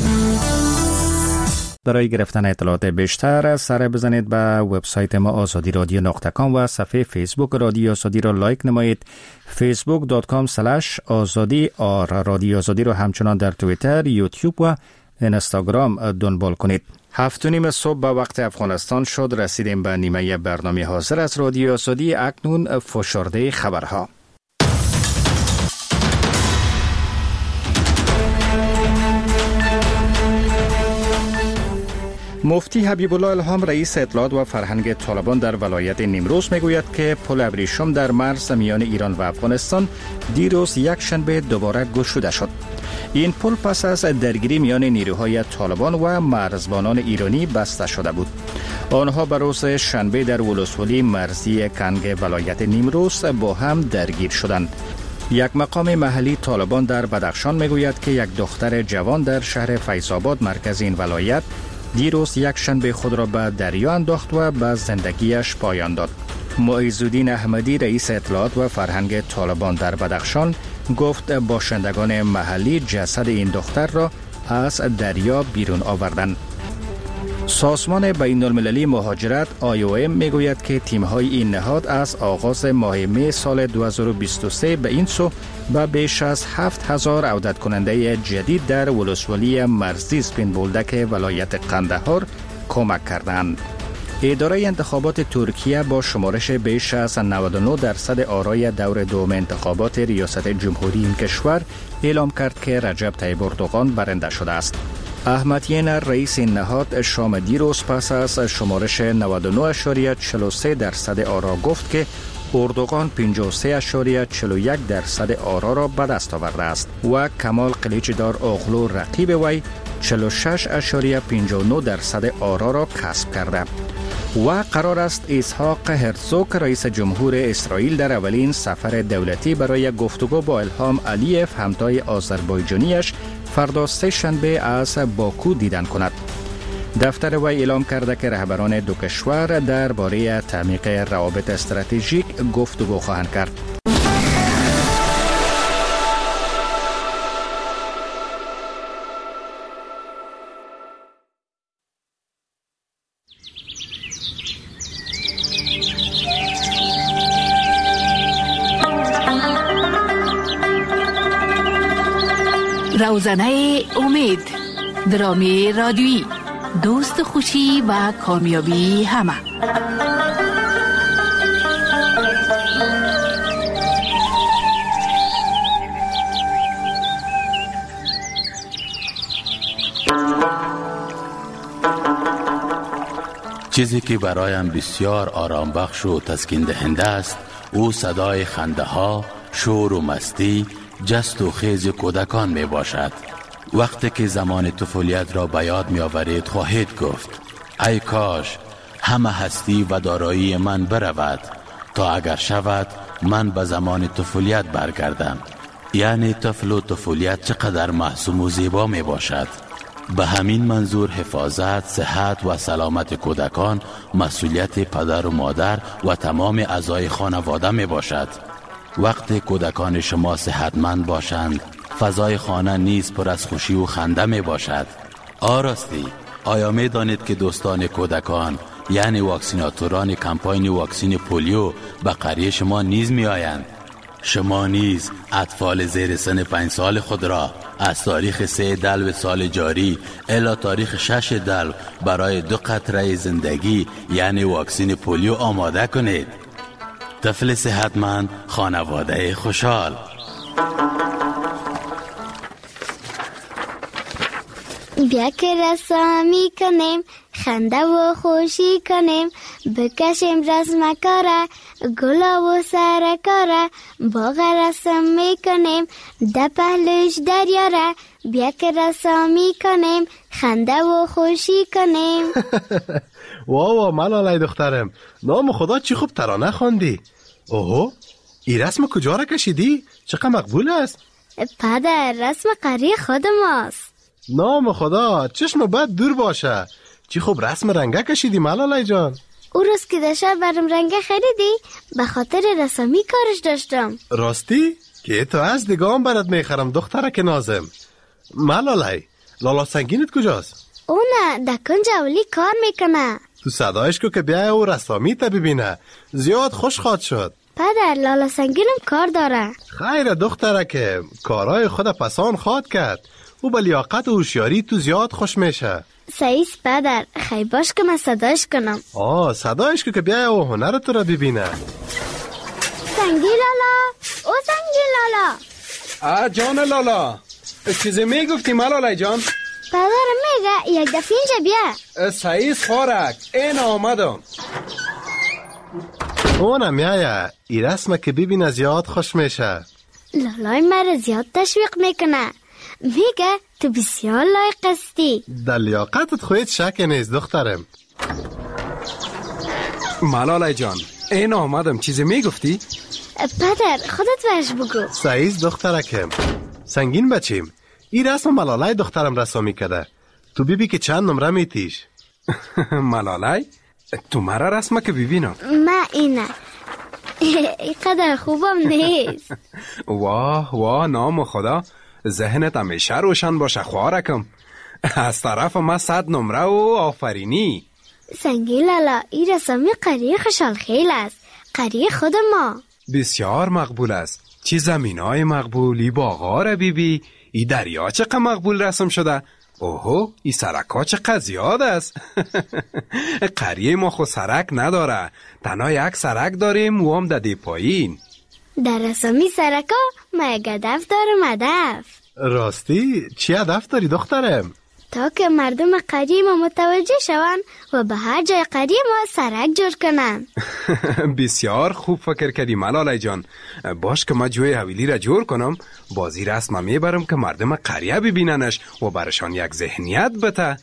برای گرفتن اطلاعات بیشتر سر بزنید به وبسایت ما azadi.radio.com و صفحه فیسبوک رادیو آزادی را لایک نمایید. facebook.com/azadi رادیو آزادی را همچنان در توییتر، یوتیوب و اینستاگرام دنبال کنید. 7:30 صبح به وقت افغانستان شد. رسیدیم به نیمه برنامه حاضر از رادیو آزادی. اکنون فشرده خبرها. مفتی حبیب الله الهام رئیس اطلاعات و فرهنگ طالبان در ولایت نیمروز میگوید که پل ابریشم در مرز میان ایران و افغانستان دیروز یک شنبه دوباره گشوده شد. این پل پس از درگیری میان نیروهای طالبان و مرزبانان ایرانی بسته شده بود. آنها به روز شنبه در ولسوالی مرزی کنگ ولایت نیمروز با هم درگیر شدند. یک مقام محلی طالبان در بدخشان میگوید که یک دختر جوان در شهر فیض‌آباد مرکز این ولایت دیروز یک شنبه خود را به دریا انداخت و به زندگیش پایان داد. معیزالدین احمدی رئیس اطلاعات و فرهنگ طالبان در بدخشان گفت باشندگان محلی جسد این دختر را از دریا بیرون آوردند. سازمان بین‌المللی مهاجرت IOM میگوید که تیم‌های این نهاد از آغاز ماه می سال 2023 به این سو به بیش از 7000 عودت کننده جدید در ولسوالی مرزی سپین بولدک ولایت قندهار کمک کردند. اداره انتخابات ترکیه با شمارش بیش از 99% آرای دور دوم انتخابات ریاست جمهوری این کشور اعلام کرد که رجب طیب اردوغان برنده شده است. احمد ینر رئیس این نهاد شام دیروز پس از شمارش 99.43% آرا گفت که اردوغان 53.41% آرا را به دست آورده است و کمال قلیچدار اوغلو رقیب وی 46.59% آرا را کسب کرده. و قرار است اسحاق هرزوگ رئیس جمهور اسرائیل در اولین سفر دولتی برای گفتگو با الهام علیف همتای آذربایجانیش فردا سه شنبه از باکو دیدن کند. دفتر وی اعلام کرده که رهبران دو کشور درباره تعمیق روابط استراتژیک گفتگو خواهند کرد. روزنه امید، درامی رادیویی، دوست خوشی و کامیابی همه. چیزی که برایم بسیار آرام بخش و تسکین دهنده است او صدای خنده ها، شور و مستی، جست و خیز کودکان می باشد. وقتی که زمان طفولیت را به یاد می آورید خواهید گفت ای کاش همه هستی و دارایی من برود تا اگر شود من به زمان طفولیت برگردم. یعنی طفل و طفولیت چقدر معصوم و زیبا می باشد. به همین منظور حفاظت، صحت و سلامت کودکان مسئولیت پدر و مادر و تمام اعضای خانواده می باشد. وقتی کودکان شما صحتمند باشند فضای خانه نیز پر از خوشی و خنده می باشد. راستی آیا می دانید که دوستان کودکان یعنی واکسیناتوران کمپاین واکسین پولیو به قریه شما نیز می آیند؟ شما نیز اطفال زیر سن 5 سال خود را از تاریخ 3 دلو سال جاری الی تاریخ 6 دلو برای 2 قطره زندگی یعنی واکسین پولیو آماده کنید. طفل صحتمند، خانواده خوشحال. بیا که رسامی کنیم، خنده و خوشی کنیم، بکشیم رسم کاره، گلا و سرکاره، باغ رسم میکنیم، ده پهلوش دریاره. بیا که رسامی کنیم، خنده و خوشی کنیم. واو ملالای دخترم، نام خدا چی خوب ترانه خواندی. اوهو، این رسم کجا را کشیدی؟ چقدر مقبول است؟ پدر، رسم قریه خود ماست. نام خدا، چشم بد دور باشه. چی خوب رسم رنگه کشیدی ملالای جان. او روز که داشت برم رنگه خریدی، به خاطر رسمی کارش داشتم. راستی؟ که تو از دیگام برات میخرم دخترک نازم. ملالای، لالا سنگینت کجاست؟ او نه در کنج اولی کار میکنه. تو صدایش کو که بیای او رسامی تا ببینه. زیاد خوش خواد شد. پدر لالا سنگینم کار داره. خیر دخترک، کارای خود پسان خواد کرد. او با لیاقت و هوشیاری تو زیاد خوش میشه. سعیس پدر، خیلی باش که من صدایش کنم. صدایش که بیای او هنر تو را ببینه. سنگی لالا، او سنگی لالا. جان لالا، چیزی میگفتی ملالای جان؟ پدر میگه یک دفعه اینجا بیا. سعیس خورک، این آمدم. اونم میایه، ای رسمه که ببینه زیاد خوش میشه. لالای مرا زیاد تشویق میکنه. میگه تو بسیار لایق هستی. در لیاقتت خودت شک نیست دخترم. ملالای جان، این آمدم. چیزی میگفتی؟ پدر خودت برش بگو. سعیز دخترکم، سنگین بچیم. این رسم ملالای دخترم رسامی کرده. تو بیبی که چند نمره میتیش. ملالای؟ تو مرا رسمه که ببینم. ما اینه اینقدر خوبم نیست. واه نام خدا، ذهنت همیشه روشن باشه خوارکم. از طرف ما 100 نمره و آفرینی. سنگی لالا، این رسامی قریه خوشحال خیل است. قریه خود ما بسیار مقبول است. چی زمینای مقبولی باغا را بیبی. ای دریا چقدر مقبول رسم شده. اوهو، ای سرکا چقدر زیاد است. قریه ما خود سرک نداره. تنها یک سرک داریم و هم داده پایین. در رسامی سرکا ما یک هدف دارم. هدف راستی؟ چی هدف داری دخترم؟ تا که مردم قریه ما متوجه شون و به هر جای قریه ما سرک جور کنن. بسیار خوب فکر کردی ملالای جان. باش که ما جوی حویلی را جور کنم، بازی رسم میبرم که مردم قریه ببیننش و برشان یک ذهنیت بده.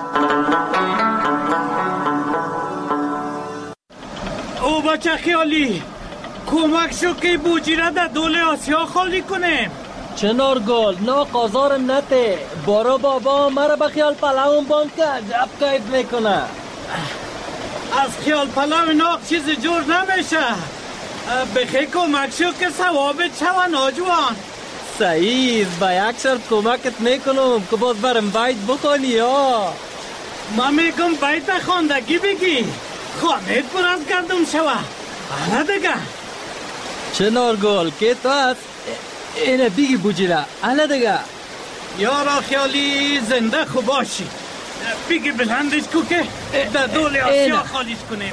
او بچه خیالی، کمک شو که بوجی را در دول آسیا خالی کنیم. چنارگل، نه قازارم نته. بارا بابا مرا به خیال پلاوم باند که عجب کیف میکنه. از خیال پلاو ناق چیز جور نمیشه. بخی کمک شو که ثوابت شوه ناجوان. سعیز، با یک شرط کمکت میکنم که باز برم بیت بخوانی یا. من میگم بیت خواندگی بگی. خانهت پر از گندم شوه. حالا دیگه چنارگل که تو هست اینه بیگی بوجیره. حالا دیگه یارا خیالی زنده خوب باشی. بگی بلندش کو که در دول آسیا خالیش کنیم.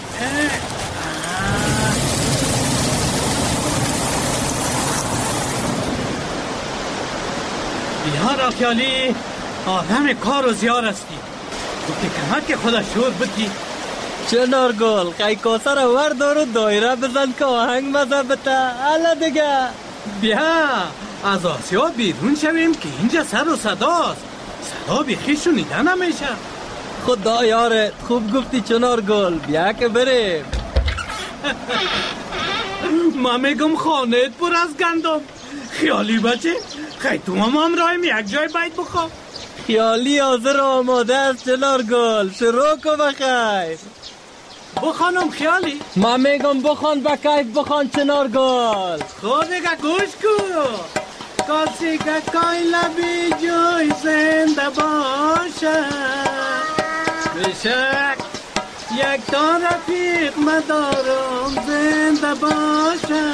یارا خیالی آدم کار و زیار هستی. تو که کمک خدا شور بودی. چنارگل خیلی کاسه را وردار و دایره بزن که آهنگ مزه بته. حالا دیگه بیا از آسیا بیرون شویم که اینجا سر و صداست. صدا بیخی شنیده نمیشه. خدا یاره خوب گفتی چنارگل. بیا که بریم. ما میگم خانهت پر از گندم. خیالی بچه خیلی تو هم همراهیم یک جای بیت بخواه. خیالی حاضر آماده است چنارگل. شروع کن بخیر. بخوانم خیالی؟ من میگم بخوان با کیف بخوان چنارگل. خود دیگه گوش کن. کاسی که کایلا بی جوی زنده باشه. بشک یک تا رفیق مدارم زنده باشه.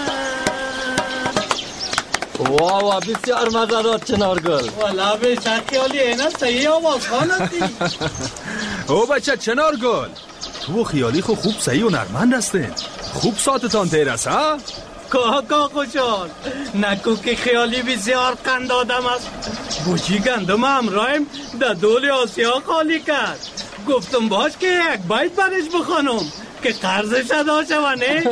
واو بسیار مزدار چنارگل. والا بشک خیالی اینا صحیح آواز خوانستی. او بچه چنارگل، تو خیالی خوب صحیح و نرمند هستین. خوب ساعتتان تیر است ها؟ کاکا خوشحال نکو که خیالی بسیار قند آدم است. بوشی گندم همراهیم در دول آسیا خالی کرد. گفتم باش که یک بیت برش بخوانم که قرضش ادا شونه.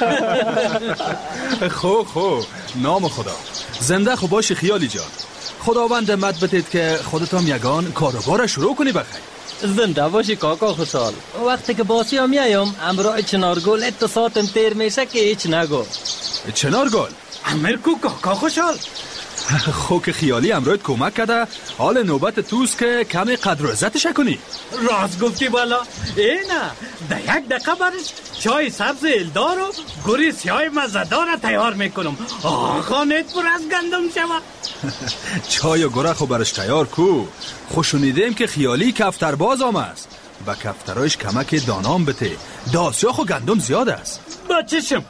خوب نام خدا زنده خوب باشی خیالی جان. خداوند مد بتید که خودتان یگان کاروبار شروع کنی بخیر. زنده باشی کاکا خوشحال. وقتی که باسی ها میایم امرای چنارگل اتصاتم تیر میشه که هیچ نگو. چنارگل امر کو کاکا خوشحال. خوک خیالی امروز کمک کرده. حال نوبت توست که کمی قدر و عزتش کنی. راست گفتی بالا. اینا در یک دقیقه برش چای سبز الدار و گوری سیاه مزدار تیار میکنم. خانت پر از گندم شود. چای و گوره خو برش تیار کو. خوشونیدیم که خیالی کفتر باز است. با کفترایش کمک دانام بته. داسیا خو گندم زیاد است. با چشم.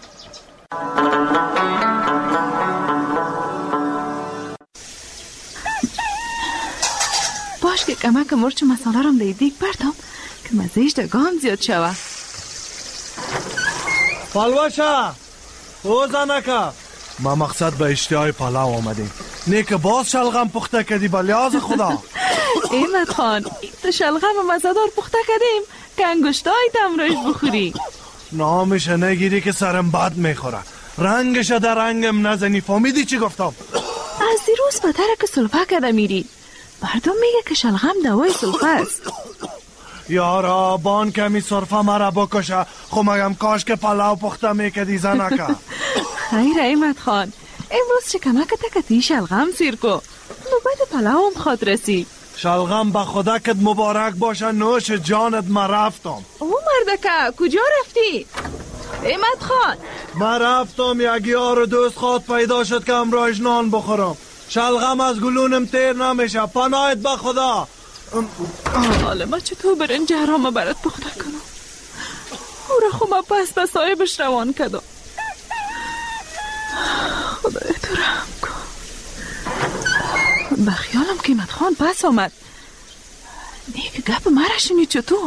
باش که کمک مرچ مساله رم دیگ بردم که مزهش دگان زیاد شوه. پلوشه او زنکه ما مقصد به اشتهای پلاو آمدیم. نیک باز شلغم پخته کردی به لحاظ خدا. احمد خان تو شلغم مزدار پخته کردیم که انگشتای تمرش بخوری. نامشه نگیری که سرم بد میخوره. رنگش در رنگم نزنی. فهمیدی چی گفتم؟ از دیروز بهتره که سلفه کده میری. مردم میگه که شلغم دوای سلفه است. یارا بان کمی سرفه مرا بکشه. خو مگم کاش که پلاو پخته میکدی زنکه. خیر احمد خان امروز چه کمک تکتی شلغم سیر کو. نوبت پلاوم خواد رسی. شلغم به خدا کت مبارک باشه. نوش جانت ما رفتم. او مردکه کجا رفتی؟ احمد خان ما رفتم یک یار دوست خواد پیدا شد که امروز نان بخورم. شلغم از گلونم تیر نمیشه. پناهت به خدا. حالا ما چطور برنج حرام برات پخته کنم؟ او را خو ما پس به صاحبش روان کدم. خدای تو رحم کن. بخیالم که احمد خان پس آمد. نیک گپ مرا شنید چطور؟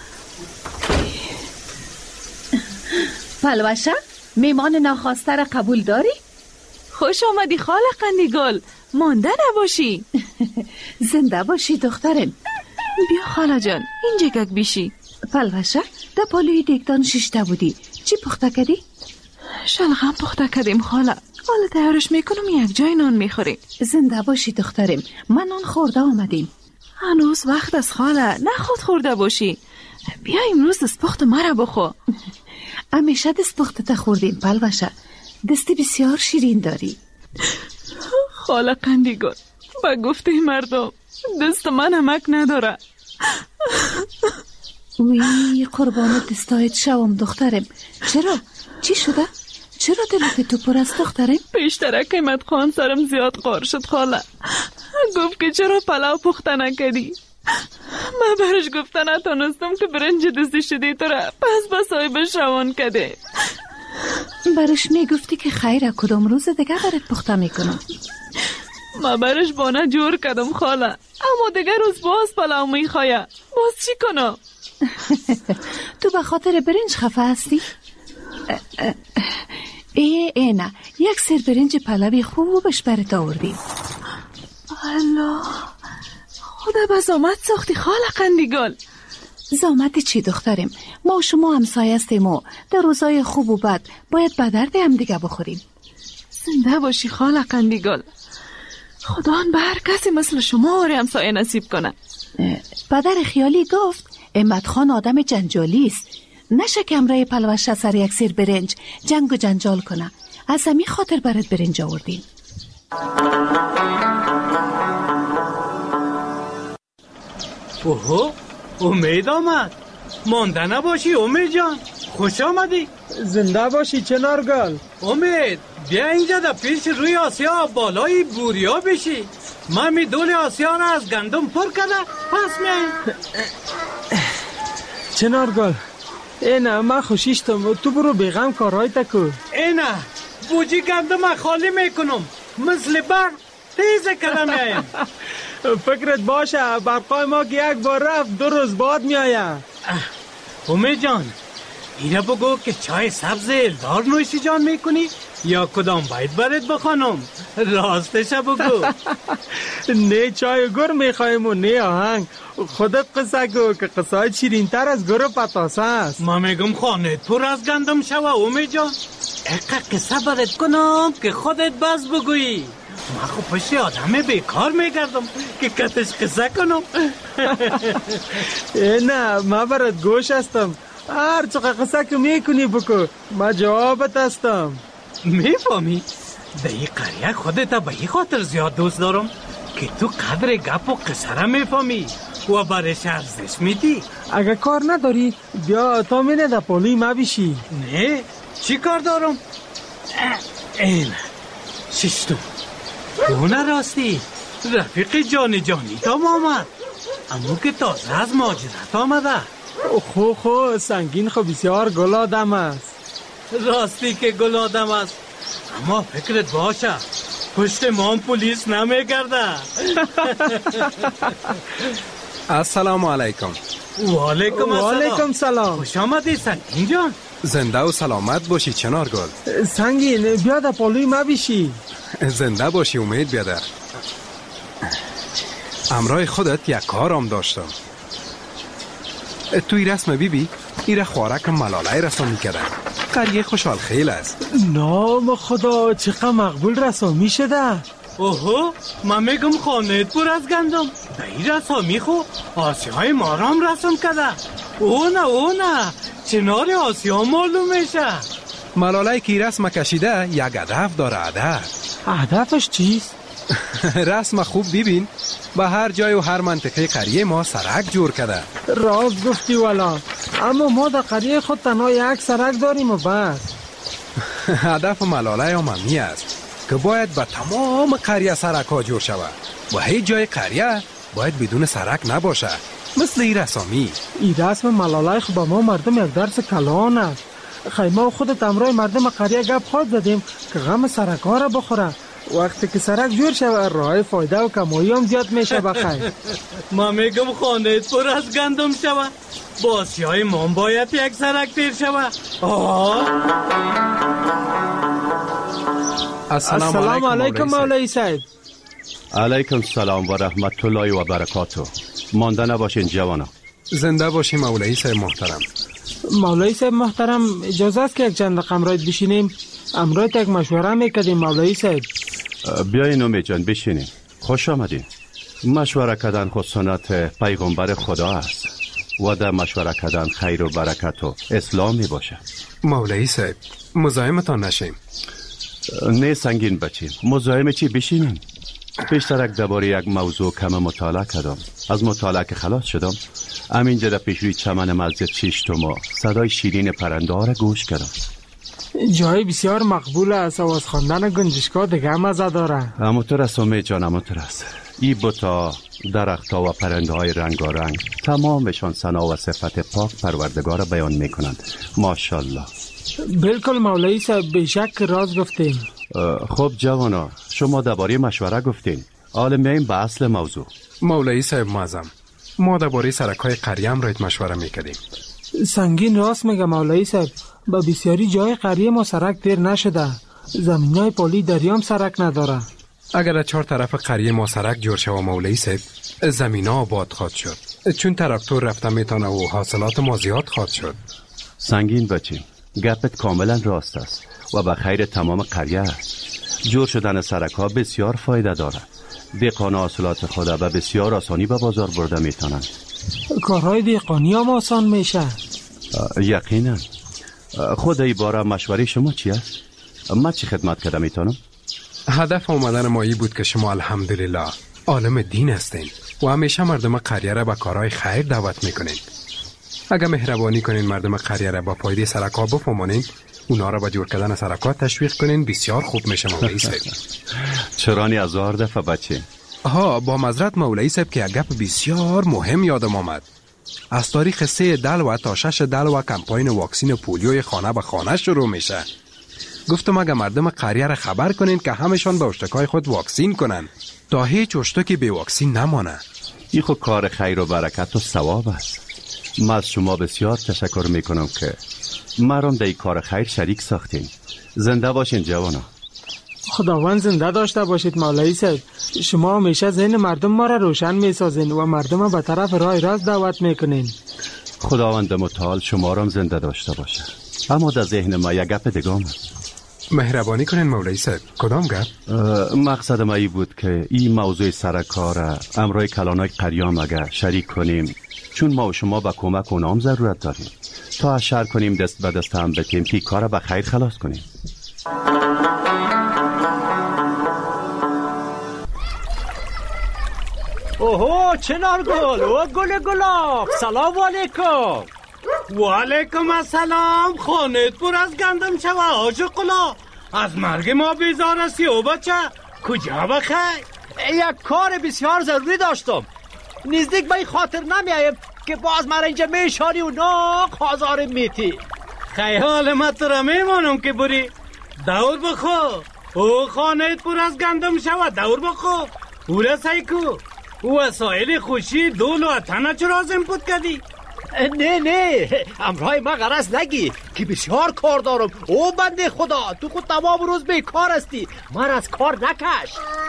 پلوشه میمان ناخواسته را قبول داری؟ خوش آمدی خاله قندیگل. مانده نباشی. زنده باشی دخترم. بیا خاله جان اینجا گک بیشی. پلوشه در پالوی دیگدان ششته بودی. چی پخته کردی؟ شلغم پخته کردیم خاله. حالا تیارش میکنم یک جای نان میخوریم. زنده باشی دخترم. من نان خورده آمدیم. هنوز وقت از خاله. نخود خورده باشی. بیا امروز دست پخت مرا بخو. همیشه دست پخت تا خوردیم پلوشه. دستی بسیار شیرین داری. خاله قندیگل با گفته مردم دست من همک نداره. وی قربان دستایت شوم دخترم. چرا؟ چی شده؟ چرا دلت تو پر است دخترم؟ پیشترک احمد خان سرم زیاد قار شد خاله. گفت که چرا پلاو پخته نکردی. من برش گفته نتونستم که برنج دستی شدی تو را پس با صاحبش روان کده. برش میگفتی که خیره کدام روز دیگه برات پخته میکنم. ما برش بانه جور کردم خاله. اما دیگه روز باز پلاو میخواه. باز چی کنم؟ تو به خاطر برنج خفه هستی؟ نه یک سر برنج پلاوی خوبش برات آوردیم. الله خدا به زامت ساختی خاله قندیگل. زامت چی دخترم؟ ما شما همسایه هستیم و در روزای خوب و بد باید به درد هم دیگه بخوریم. زنده باشی خاله قندیگل. خدا به هر کسی مثل شما آره همسایه نصیب کنه. پدر خیالی گفت احمد خان آدم جنجالی است. نشه که امرای پلوشه سر یک سیر برنج جنگ و جنجال کنه. از همین خاطر برات برنج آوردیم. اوهو امید آمد. مانده نباشی امید جان. خوش آمدی. زنده باشی چنارگل. امید بیا اینجا در پیش روی آسیا بالای بوریا بشی. من می دول آسیا را از گندم پر کرده پس میاییم. چنارگل اینا من خوشیشتم. تو برو بیغم کارهای تکو. اینا بوجی گندم خالی میکنم. مثل برق تیز کردم میاییم. فکرت باشه برقای ما که یک بار رفت 2 روز بعد میایم. امید جان اینا بگو که چای سبز الدار نوشی جان میکنی یا کدام باید برات بخوانم؟ راستش بگو. نه چای گر میخوایم و نه آهنگ. خودت قصه گو که قصه های شیرین تر از گر و پتاسه است. ما میگم خانت پر از گندم شوه امید جان. اقا قصه برات کنم که خودت بس بگویی. ما خب پشت آدم بیکار میگردم که کتش قصه کنم. نه من برات گوش هستم. هر چقدر قصه که میکنی بکو. من جوابت هستم. میفهمی؟ در این قریه خودت به این خاطر زیاد دوست دارم که تو قدر گپ و قصه را میفهمی و برش ارزش میدی. اگه کار نداری بیا تا منه در پالوی ما بشی. نه چی کار دارم؟ این ششتم دونه راستی رفیق جانی تام آمد، اما که تازه از ماجرت آمده. خو سنگین خو بسیار گل آدم است. راستی که گل آدم است، اما فکرت باشه پشت ما پلیس نمیگرده. السلام علیکم. و علیکم سلام. خوش آمدی سنگین جان. زنده و سلامت باشی چنار گل. سنگین بیا در پالوی ما بشی. زنده باشی امید بیادر. امرای خودت یک کارم داشتم. توی رسم بیبی ایره خوارک ملاله رسامی کردن. قریه خوشحال خیل است. نام خدا چقدر مقبول رسامی شده. اوهو من میگم خانهت پر از گندم. در این رسامی خو آسیای ما را هم رسم کرده. او نه چنار آسیا معلوم میشه. ملاله که رسم کشیده یک هدف داره. هدفش چیست؟ رسم خوب ببین، به هر جای و هر منطقه قریه ما سرک جور کرده. راست گفتی والا، اما ما در قریه خود تنها یک سرک داریم و بس. هدف ملاله عمومی است که باید به تمام قریه سرک ها جور شود و هیچ جای قریه باید بدون سرک نباشه، مثل این رسامی. این رسم ملاله خود به ما مردم یک درس کلان است. خیمه و خودت امرای مردم قریه گپ خود زدیم که غم سرک ها را بخوره. وقتی که سرک جور شود راه فایده و کمایی هم زیاد میشه. بخیر ما میگم خانهت پر از گندم شود، با آسیای ما باید یک سرک تیر شود. السلام علیکم مولوی صاحب. علیکم السلام و رحمت الله و برکاته. مانده نباشین جوانا. زنده باشی مولوی صاحب محترم. مولوی صاحب محترم اجازه است که یک چند دقیقه امرایت بشینیم؟ امرایت یک مشوره میکردیم مولوی صاحب. بیاین امید جان بشینیم. خوش آمدین. مشوره کردن خود سنت پیغمبر خدا است و در مشوره کردن خیر و برکت و اسلام می باشه. مولوی صاحب مزاحمتان نشیم. نه سنگین بچیم، مزاحم چی؟ بشینیم. پیشترک درباره یک موضوع کم مطالعه کردم. از مطالعه که خلاص شدم همینجا در پیشوی چمن مسجد شیشتما صدای شیرین پرنده ها را گوش کردم. جای بسیار مقبول است. آواز خواندن گنجشکا دیگه مزه داره. همونطور است امید جان، همونطور است. ای بوتا، درختها و پرنده های رنگارنگ تمامشان ثنا و صفت پاک پروردگار را بیان میکنند. ماشاءالله. بالکل مولوی صاحب، بیشک راز گفتین. خب جوانا، شما درباره مشوره گفتین، حالا میایم به اصل موضوع. مولوی صاحب معظم، ما درباره سرکای قریه هم رایت مشوره میکردیم. سنگین راست میگه مولوی صاحب، با بسیاری جای قریه ما سرک دیر نشده. زمینای پالی دریام سرک نداره. اگر از 4 طرف قریه ما سرک جور شود مولوی صاحب، زمین ها آباد خواهد شد، چون تراکتور رفته میتونه و حاصلات ما زیاد خواهد شد. سنگین بچیم، گپت کاملا راست است و به خیر تمام قریه است. جور شدن سرک ها بسیار فایده داره. دهقان حاصلات خود به بسیار آسانی به بازار برده میتونند. کارهای دهقانی هم آسان میشه. یقینا. خود ای باره مشوره شما چی است؟ من چی خدمت کردم میتونم؟ هدف آمدن ما ای بود که شما الحمدلله عالم دین هستین و همیشه مردم قریه را به کارهای خیر دعوت میکنین. اگر مهربانی کنین مردم قریه را با فایده سرکا بفهمونین، اونا را به جور کردن سرکا تشویق کنین، بسیار خوب میشه مولوی صاحب. چرانی 1000 دفعه بچه. با معذرت مولوی صاحب که یک گپ بسیار مهم یادم آمد. از تاریخ 3 دلو تا 6 دلو کمپاین واکسین پولیوی خانه به خانه شروع میشه. گفتم اگر مردم قریه را خبر کنین که همشان به اشتکای خود واکسین کنن تا هیچ اشتکی به واکسین نمانه. این خود کار خیر و برکت و ثواب است. من از شما بسیار تشکر میکنم که مرام در این کار خیر شریک ساختین. زنده باشین جوانا. خداوند زنده داشته باشید مولوی صاحب. شما همیشه ذهن مردم ما را روشن میسازین و مردم به طرف راه راست دعوت میکنین. خداوند متعال شما را زنده داشته باشه. اما در ذهن ما یک گپ دیگه است. مهربانی کنین مولوی صاحب. کدام گپ؟ مقصد ما ای بود که این موضوع سرکار امرای کلانای قریام اگر شریک کنیم، چون ما و شما به کمک اونام ضرورت داریم، تا اشار کنیم دست به دست هم بتیم که کار به خیر خلاص کنیم. اوهو چنارگل و گل گلاب، سلام علیکم. و علیکم السلام. خانت پر از گندم شوه آشقلا. از مرگ ما بیزار هستی او بچه؟ کجا بخیر؟ یک کار بسیار ضروری داشتم. نزدیک به خاطر نمیایم که باز مرا اینجا میشانی و ناق آزار میتی. خیال ما تو را میمانم که بری دور بخو. او خانت پر از گندم شوه دور بخو. او را سیکو او وسایل خوشی دول و تنه چرا زنپود کردی؟ نه امرای ما غرض نگی که بسیار کار دارم. او بنده خدا تو خود تمام روز بیکار هستی، من از کار نکش.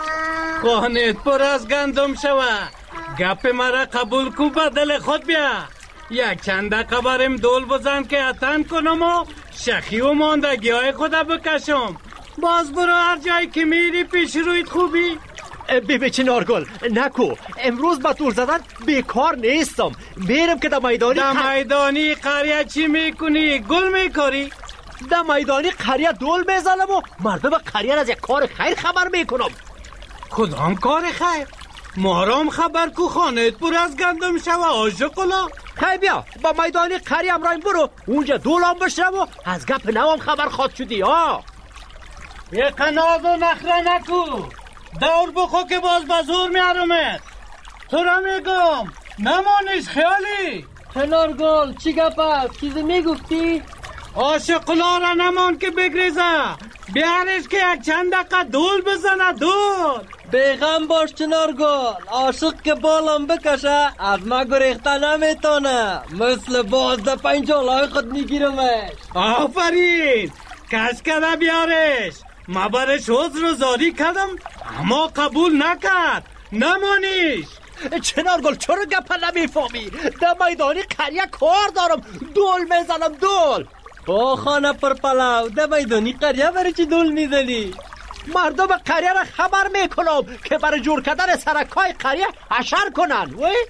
خانت پر از گندم شوه، گپ مرا قبول کو به دل خود بیا. یک چند دقیقه برم دول بزن که اتن کنم و شخی و ماندگی های خدا بکشم. باز برو هر جایی که میری پیش رویت خوبی. ببین چنارگل نکو، امروز با تور زدن بیکار نیستم. میرم که در میدانی قریه چی میکنی؟ گل میکاری؟ در میدانی قریه دول میزنم و مردم قریه از یک کار خیر خبر میکنم. کدام کار خیر؟ مارام خبر کو خانت پر از گندم شوه آشقلا. خیلی بیا با میدانی قریه امرایم برو، اونجا دولم بشرم و از گپ نوام خبر خواد شدی ها. یه قناز و نخره نکو، دور بخو که باز بزور میارمت. تو را میگم نمانیش خیالی. کنارگل چی گپ است؟ چیزی میگفتی؟ آشقلا را نمان که بگریزه، بیارش که یک چند دقیقه دول بزنه. دول بیغم باش چنارگل، عاشق که بالم بکشه از ما گریخته نمیتونه. مثل باز ده پنجالای خود میگیرمش. آفرین، کش کرده بیارش. ما برش عذر و زاری کردم اما قبول نکرد. نمانیش. چنارگل چرا گپ نمیفهمی؟ در میدانی قریه کار دارم، دول میزنم. دول با خانه پر پلاو، در میدانی قریه برای چی دول میزنی؟ مردم قریه را خبر میکنم که برای جور کردن سرکای قریه حشر کنن.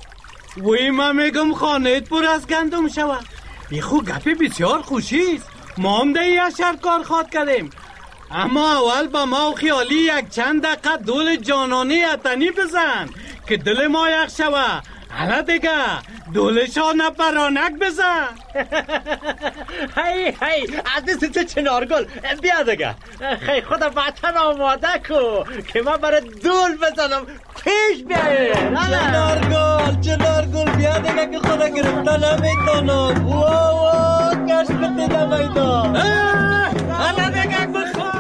وی ما میگم خانت پر از گندم شوه. ای خو گپی بسیار خوشیست. ما هم ده حشر کار خواد کردیم، اما اول با ما و خیالی یک چند دقیقه دول جانانی اتنی بزن که دل ما یک شوه. حالا دیگه دولشا نپرانک بزن. هی عزیز تو چنارگل بیا دیگه. خیلی خدا وطن آماده کو که من برای دول بزنم. پیش بیایی چنارگل بیا دیگه که خدا گرفته نمیتونم. واو کش بده نمیدان. حالا دیگه بخواه.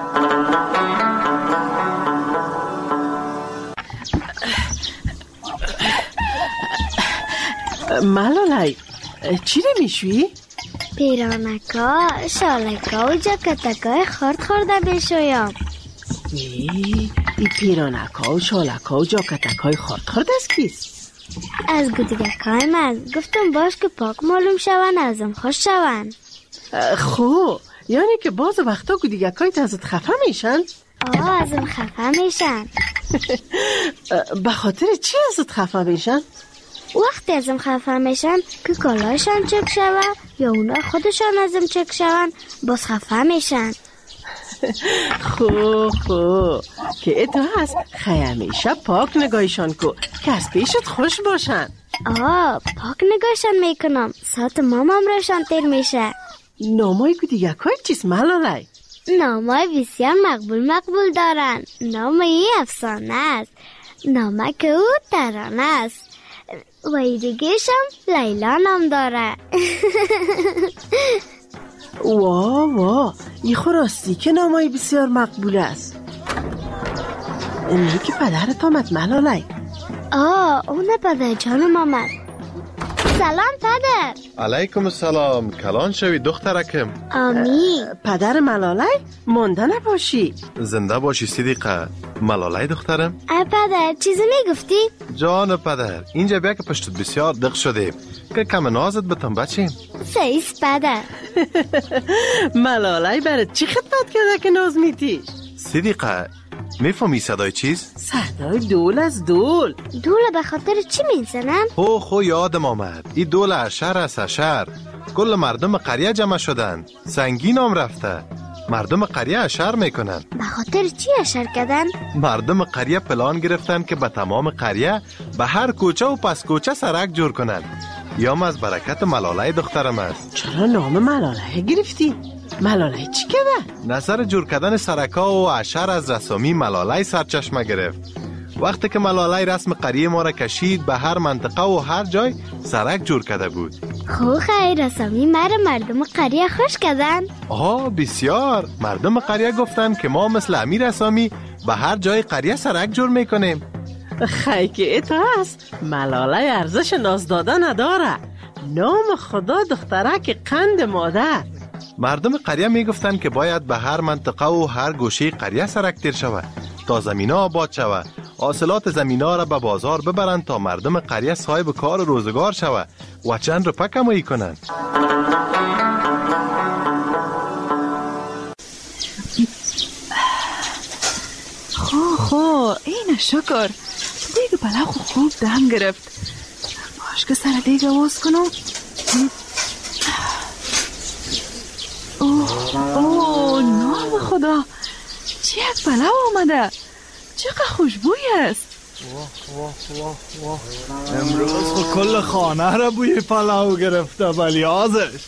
ملالای چی نمیشوی؟ پیرانکا، شالکا و جاکتکای خورد خورده بشویم. ای پیرانکا و شالکا و جاکتکای خورد است کیست؟ از گودیگکای من گفتم باش که پاک معلوم شون ازم خوش شون. خو یعنی که باز وقتا گودیگکای ازت خفه میشن؟ ازم خفه میشن. به خاطر چی ازت خفه میشن؟ وقتی ازم خفه میشن که کالایشان چک شوه یا اونا خودشان ازم چک شون باز خفه میشن. خو که اتو هست همیشه پاک نگاهشان کو که از پیشت خوش باشن. پاک نگاهشان میکنم ساعت مامام راشان تیر میشه. نامای گودیگکای چیست ملالای؟ نامای بسیار مقبول دارن. نامای افسانه است، نامک او ترانه است و دیگهشم لیلا نام داره. وا ای راستی که نامای بسیار مقبول است. اینه که پدرت آمد ملالای؟ اون پدر جانم آمد. سلام پدر. علیکم السلام، کلان شوی دخترکم. آمین. پدر ملالای مونده نباشی. زنده باشی صدیقه. ملالای دخترم. پدر چیزی میگفتی؟ جان پدر اینجا بیا که پشتت بسیار دق شده که کم نازت بتم بچیم. سیست پدر. ملالای برای چی خدمت کرده که ناز میتی؟ صدیقه میفهمی صدای چیز؟ صدای دول از دول. دول به خاطر چی میزنن؟ خو یادم آمد. این دول اشر است. اشر کل مردم قریه جمع شدن، سنگین هم رفته مردم قریه اشر میکنن. به خاطر چی اشر کردن؟ مردم قریه پلان گرفتن که به تمام قریه به هر کوچه و پس کوچه سرک جور کنن. یام از برکت ملاله دخترم است. چرا نام ملاله گرفتی؟ ملاله چی کرده؟ نظر جور کردن سرکا و اشر از رسامی ملاله سرچشمه گرفت. وقتی که ملاله رسم قریه ما را کشید به هر منطقه و هر جای سرک جور کرده بود. خو خیر رسامی مرا مردم قریه خوش کردن؟ بسیار. مردم قریه گفتن که ما مثل امیر رسامی به هر جای قریه سرک جور میکنیم. خیلی که ایتا هست ملاله ارزش ناز دادن نداره. نام خدا دخترک قند مادر. مردم قریه میگفتن که باید به هر منطقه و هر گوشه قریه سرک تیر شود تا زمینه آباد شود، حاصلات زمینه را به بازار ببرند تا مردم قریه صاحب کار و روزگار شود و چند روپه کمایی کنند. خو این شکر دیگه پلاو خوب دم گرفت. باش که سر دیگه واز کنم. اوه نام خدا، چی یک پلاو آمده، چقدر خوشبوی است. امروز خو کل خانه را بوی پلاو گرفته ولی آزش.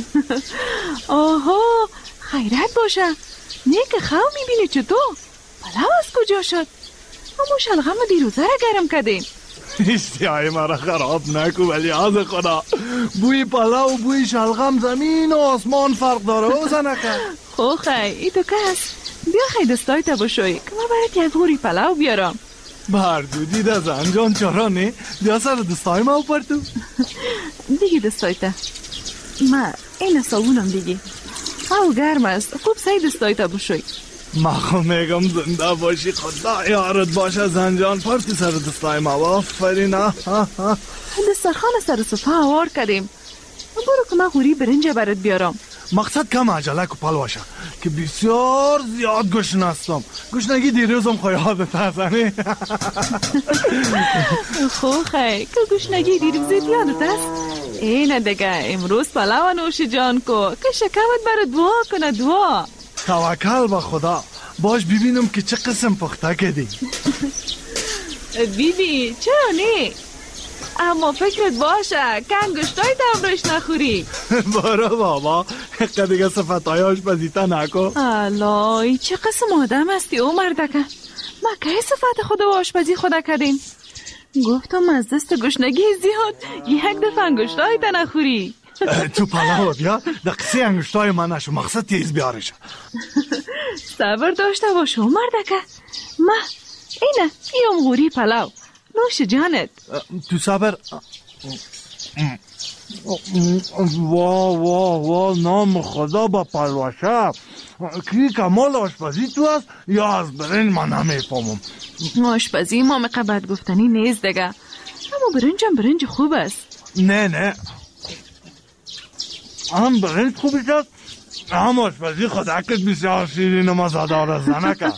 آها خیرت باشه. نیک خواهم میبینی چطور پلاو از کجا شد؟ ما شلغم دیروزه را گرم کردیم. اشتیای مرا خراب نکو ولی از خدا بوی پلاو و بوی شلغم زمین و آسمان فرق داره او زنکه. خو خی ای تو کس بیا خی دستای تا بشوی که ما باید یک غوری پلاو بیارم. بردو دیده زنجان چرا نه؟ بیا سر دستای ما پرتو. دیگه دستای تا ما این صابونم دیگه او گرم است. خوب سعی دستای تا بشوی. ما خو میگم زنده باشی خدا یارت باشه زنجان پرتی سر دستای ما. آفرین. دسترخوان سر صفحه آوار کردیم. برو که من غوری برنج برات بیارم. مقصد کم عجله که پلوشه که بسیار زیاد گشنه هستم. گشنگی دیروزم خواهیادت هستنی. خو خی که گشنگی دیروزت یادت است؟ اینه دیگه امروز پلاو نوش جان کو که شکمت برات دعا کنه. دعا توکل به خدا. باش ببینم که چه قسم پخته کردی. بیبی چرا نه؟ اما فکرت باشه که انگشتای دمرش نخوری. برو بابا دیگه صفتای آشپزیتا نکن. الای چه قسم آدم هستی او مردکه. ما که صفت خود و آشپزی خدا کردیم. گفتم از دست گشنگی زیاد یک دفعه انگشتای تا نخوری. تو پلاو بیا دقیقی انگشتای من نشو. مقصد تیز بیارش. صبر داشته باشو مردکه. ما اینه این غوری پلاو نوش جانت. تو صبر. وا نام خدا با پلوشه کی کمال آشپزی تو هست یا از برنج من نمیفهمم. آشپزی ما مقبت گفتنی نیست دیگه. اما برنج خوب است. نه هم برنج خوبی است هم آشپزی خودکت بسیار شیرین و مزادار زنکه.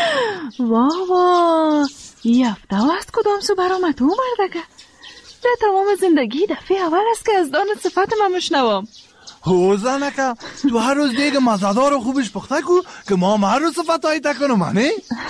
وا یفته است کدام سو برامت او مردکه. در تمام زندگی دفعه اول است که از دان صفت من مشنوم. هو زنکه تو هر روز دیگه مزادار و خوبش پخته کو که ما هر روز صفت هایی تکنم منی.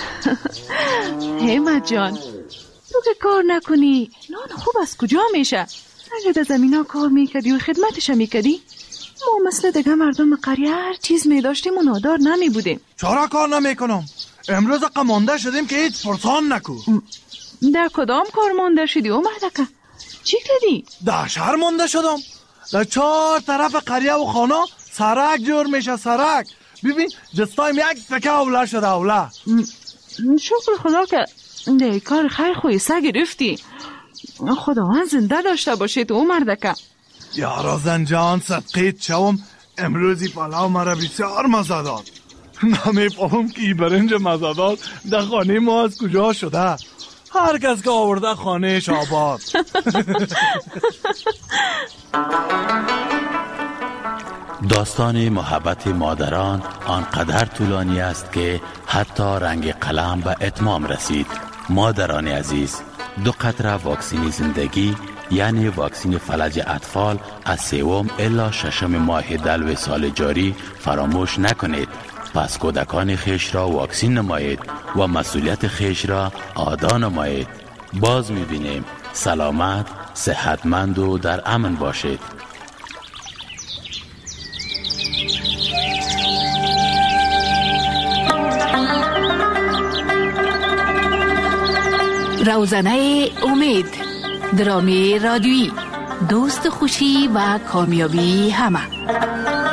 همت جان تو که کار نکنی نان خوب از کجا میشه؟ اگه در زمین ها کار میکردی و خدمتش میکردی ما مثل دیگه مردم قریه هر چیز میداشتیم و نادار نمیبودیم. چرا کار نمیکنم؟ امروز قمانده شدیم که هیچ پرسان نکو. در کدام کار مانده شدی او مردکه؟ چی کردی؟ در شهر مانده شدم. در 4 طرف قریه و خانه سرک جور میشه. سرک ببین دستایم یک فکه اوله شده. اوله شکر خدا که در کار خیر خویسه گرفتی. خداوند زنده داشته باشید او مردکه. یارا زنجان صدقیت شوم امروزی پلاو مرا بسیار مزه داد. نمیفهم که ای برنج مزه داد در خانه ما از کجا شده. هر کس که آورده خانهش آباد. داستان محبت مادران آنقدر طولانی است که حتی رنگ قلم به اتمام رسید. مادران عزیز، 2 قطره واکسین زندگی یعنی واکسین فلج اطفال از 3 الی 6 ماه دلو سال جاری فراموش نکنید. پس کودکان خیش را واکسین نمایید و مسئولیت خیش را ادا نمایید. باز می‌بینیم سلامت، صحتمند و در امن باشید. روزنه امید، درامی رادیویی، دوست خوشی و کامیابی همه.